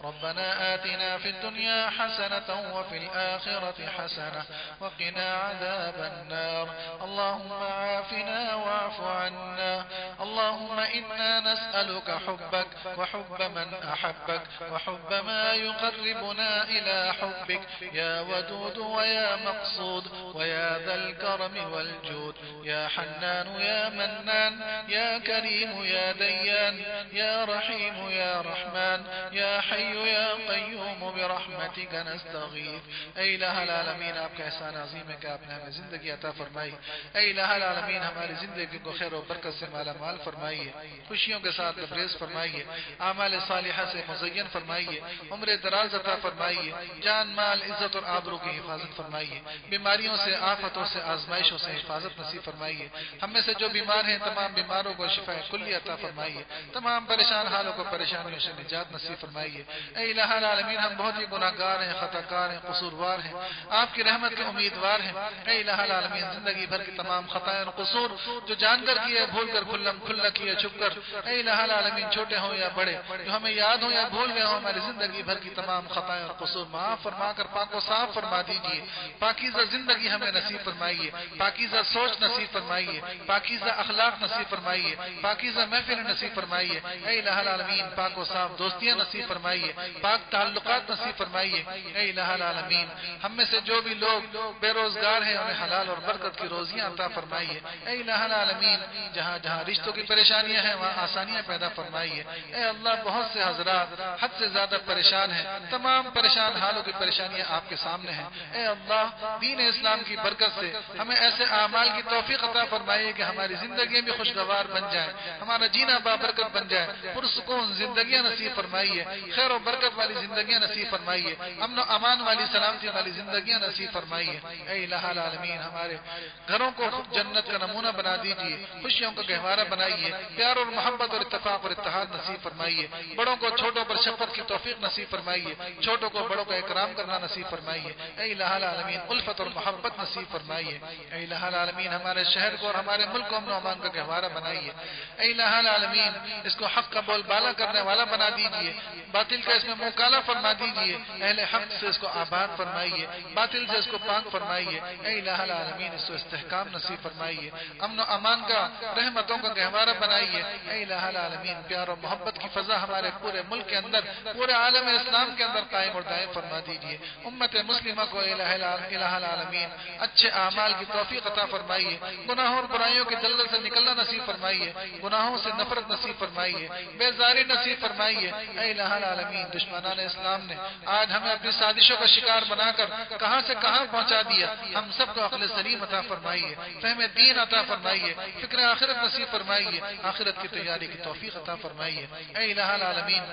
ربنا آتنا في الدنيا حسنة وفي الآخرة حسنة وقنا عذاب النار. اللهم عافنا واعف عنا. اللهم إنا نسألك حبك وحب من أحبك وحب ما يقربنا إلى حبك يا ودود ويا مقصود ويا ذا الكرم والجود يا حنان يا منان يا كريم يا ديان يا رحيم يا رحمن يا حي يا قيوم برحمتك نستغيث. اے الہ العالمین، آپ کا احسان عظیم ہے کہ آپ نے ہمیں زندگی عطا فرمائی. اے الہ العالمین، ہماری زندگی کو خیر و برکت سے مالا مال فرمائیے، خوشیوں کے ساتھ لبریز فرمائیے، اعمال صالحہ سے مزین فرمائیے، عمر دراز عطا فرمائیے، جان مال عزت اور آبرو کی حفاظت فرمائیے، بیماریوں سے آفتوں سے آزمائشوں سے حفاظت نصیب فرمائیے. ہم میں سے جو بیمار ہیں تمام بیماروں کو شفا کلی عطا فرمائیے، تمام پریشان حالوں کو پریشانیوں سے نجات نصیب فرمائیے. اے الہ العالمین، ہم بہت ہی گناہ گار ہیں، خطا کار ہیں، قصوروار ہیں، آپ کی رحمت کے امیدوار ہیں. اے الہ العالمین، زندگی بھر کی تمام خطائیں اور قصور جو جان کر کیے، بھول کر کھلم کھلا کیے، چھپ کر، اے الہ العالمین، چھوٹے ہوں یا بڑے، جو ہمیں یاد ہوں یا بھول گئے ہوں، ہماری زندگی بھر کی تمام خطائیں اور قصور معاف فرما کر پاک و صاف فرما دیجیے. پاکیزہ زندگی ہمیں نصیب فرمائیے، پاکیزہ سوچ نصیب فرمائیے، پاکیزہ اخلاق نصیب فرمائیے، پاکیزہ محفل نصیب فرمائیے. اے الہ العالمین، پاک و صاف دوستیاں نصیب فرمائیے، پاک تعلقات نصیب فرمائیے. اے الہ العالمین، ہم میں سے جو بھی لوگ بے روزگار ہیں انہیں حلال اور برکت کی روزیاں عطا فرمائیے. اے الہ العالمین، جہاں جہاں رشتوں کی پریشانیاں ہیں وہاں آسانیاں پیدا فرمائیے. اے اللہ، بہت سے حضرات حد سے زیادہ پریشان ہیں، تمام پریشان حالوں کی پریشانیاں آپ کے سامنے ہیں. اے اللہ، دین اسلام کی برکت سے ہمیں ایسے اعمال کی توفیق عطا فرمائیے کہ ہماری زندگیاں بھی خوشگوار بن جائیں، ہمارا جینا بابرکت بن جائے، پرسکون زندگیاں نصیب فرمائیے، خیر و برکت والی زندگیاں نصیب فرمائیے، امن و امان والی سلامتی والی زندگیاں نصیب فرمائیے. اے الہ العالمین، ہمارے گھروں کو جنت کا نمونہ بنا دیجیے، خوشیوں کا گہوارہ بنائیے، پیار اور محبت اور اتفاق اور اتحاد نصیب فرمائیے. بڑوں کو چھوٹوں پر شفقت کی توفیق نصیب فرمائیے، چھوٹوں کو بڑوں کا اکرام کرنا نصیب فرمائیے. اے الہ العالمین، الفت اور محبت نصیب فرمائیے. اے الہ العالمین، ہمارے شہر کو اور ہمارے ملک کو امن و امان کا گہوارہ بنائیے. اے الہ العالمین، اس کو حق کا بول بالا کرنے والا بنا دیجیے، باطل کا اس میں منہ کالا فرما دیجیے. اہل حق سے اس کو آباد فرمائیے، باطل سے اس کو پاک فرمائیے. اے الہ العالمین، اس کو استحکام نصیب فرمائیے، امن و امان کا، رحمتوں کا گہوارہ بنائیے. اے الہ العالمین، پیار و محبت کی فضا ہمارے پورے ملک کے اندر، پورے عالم اسلام کے اندر قائم اور دائم فرما دیجیے. امت مسلمہ کو الہ العالمین اچھے اعمال کی توفیق عطا فرمائیے، گناہوں اور برائیوں کے دلدل سے نکلنا نصیب فرمائیے، گناہوں سے نفرت نصیب فرمائیے، بیزاری نصیب فرمائیے. اے الہ العالمین، دشمنان اسلام نے آج ہمیں اپنی سازشوں کا شکار بنا کر کہاں سے کہاں پہنچا دیا. ہم سب کو عقل سلیم عطا فرمائیے، فہم دین عطا فرمائیے، فکر آخرت نصیب فرمائیے، آخرت کی تیاری کی توفیق عطا فرمائیے. اے الہ العالمین،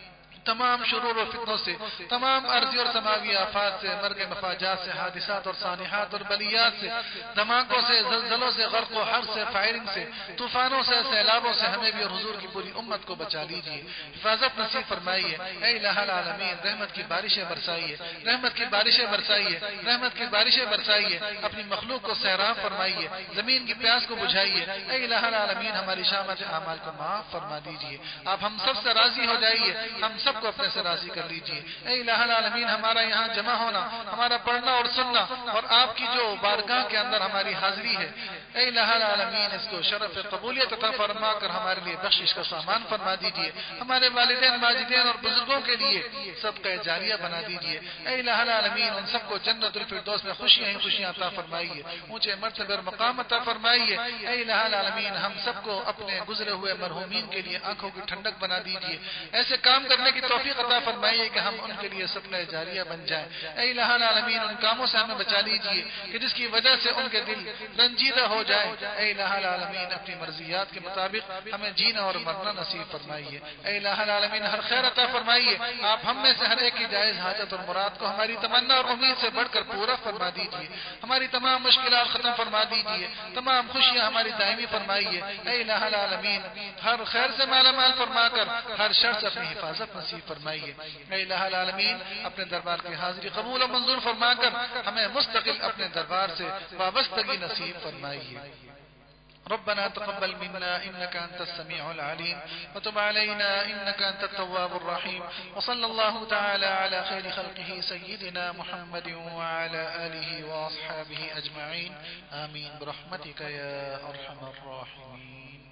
تمام شرور و فتنوں سے، تمام ارضی اور سماوی آفات سے، مرگ مفاجات سے، حادثات اور سانحات اور بلیات سے، دھماکوں سے، زلزلوں سے، غرق و حر سے، فائرنگ سے، طوفانوں سے، سیلابوں سے ہمیں بھی اور حضور کی پوری امت کو بچا لیجیے، حفاظت نصیب فرمائیے. اے الہ العالمین، رحمت کی بارشیں برسائیے، رحمت کی بارشیں برسائیے، رحمت کی بارشیں برسائیے، اپنی مخلوق کو سیراب فرمائیے، زمین کی پیاس کو بجھائیے. اے الہ العالمین، ہماری شامت اعمال کو معاف فرما دیجیے. آپ ہم سب سے راضی ہو جائیے، ہم سب سب کو اپنے سے راضی کر لیجئے۔ اے الہ العالمین ہمارا یہاں جمع ہونا، ہمارا پڑھنا اور سننا اور آپ کی جو بارگاہ کے اندر ہماری حاضری ہے، اے الہ العالمین اس کو شرف قبولیت عطا فرما کر ہمارے لیے بخشش کا سامان فرما دیجئے، ہمارے والدین ماجدین اور بزرگوں کے لیے سب کا جاریہ بنا دیجئے۔ اے الہ العالمین ان سب کو جنت الفردوس میں خوشیاں ہی خوشیاں عطا فرمائیے، اونچے مرتبے اور مقام عطا فرمائیے۔ اے الہ العالمین ہم سب کو اپنے گزرے ہوئے مرحومین کے لیے آنکھوں کی ٹھنڈک بنا دیجئے، ایسے کام کرنے کی توفیق عطا فرمائیے کہ ہم ان کے لیے صدقہ جاریہ بن جائیں۔ اے الہ العالمین ان کاموں سے ہمیں بچا لیجئے کہ جس کی وجہ سے ان کے دل رنجیدہ ہو جائے۔ اے الہ العالمین اپنی مرضیات کے مطابق ہمیں جینا اور مرنا نصیب فرمائیے۔ اے الہ العالمین ہر خیر عطا فرمائیے، آپ ہم میں سے ہر ایک کی جائز حاجت اور مراد کو ہماری تمنا اور امید سے بڑھ کر پورا فرما دیجئے، ہماری تمام مشکلات ختم فرما دیجئے، تمام خوشیاں ہماری دائمی فرمائیے۔ اے الہ العالمین ہر خیر سے مالا مال فرما کر ہر شر سے اپنی حفاظت نصیب فرمائیے۔ اے الہ العالمین اپنے دربار کی حاضری قبول و منظور فرما کر ہمیں مستقل اپنے دربار سے وابستگی نصیب فرمائیے۔ ربنا تقبل منا إنك أنت السميع العليم وتب علينا إنك أنت التواب الرحيم، وصلى الله تعالى على خير خلقه سيدنا محمد وعلى آله وأصحابه أجمعين، آمين برحمتك يا أرحم الراحمين۔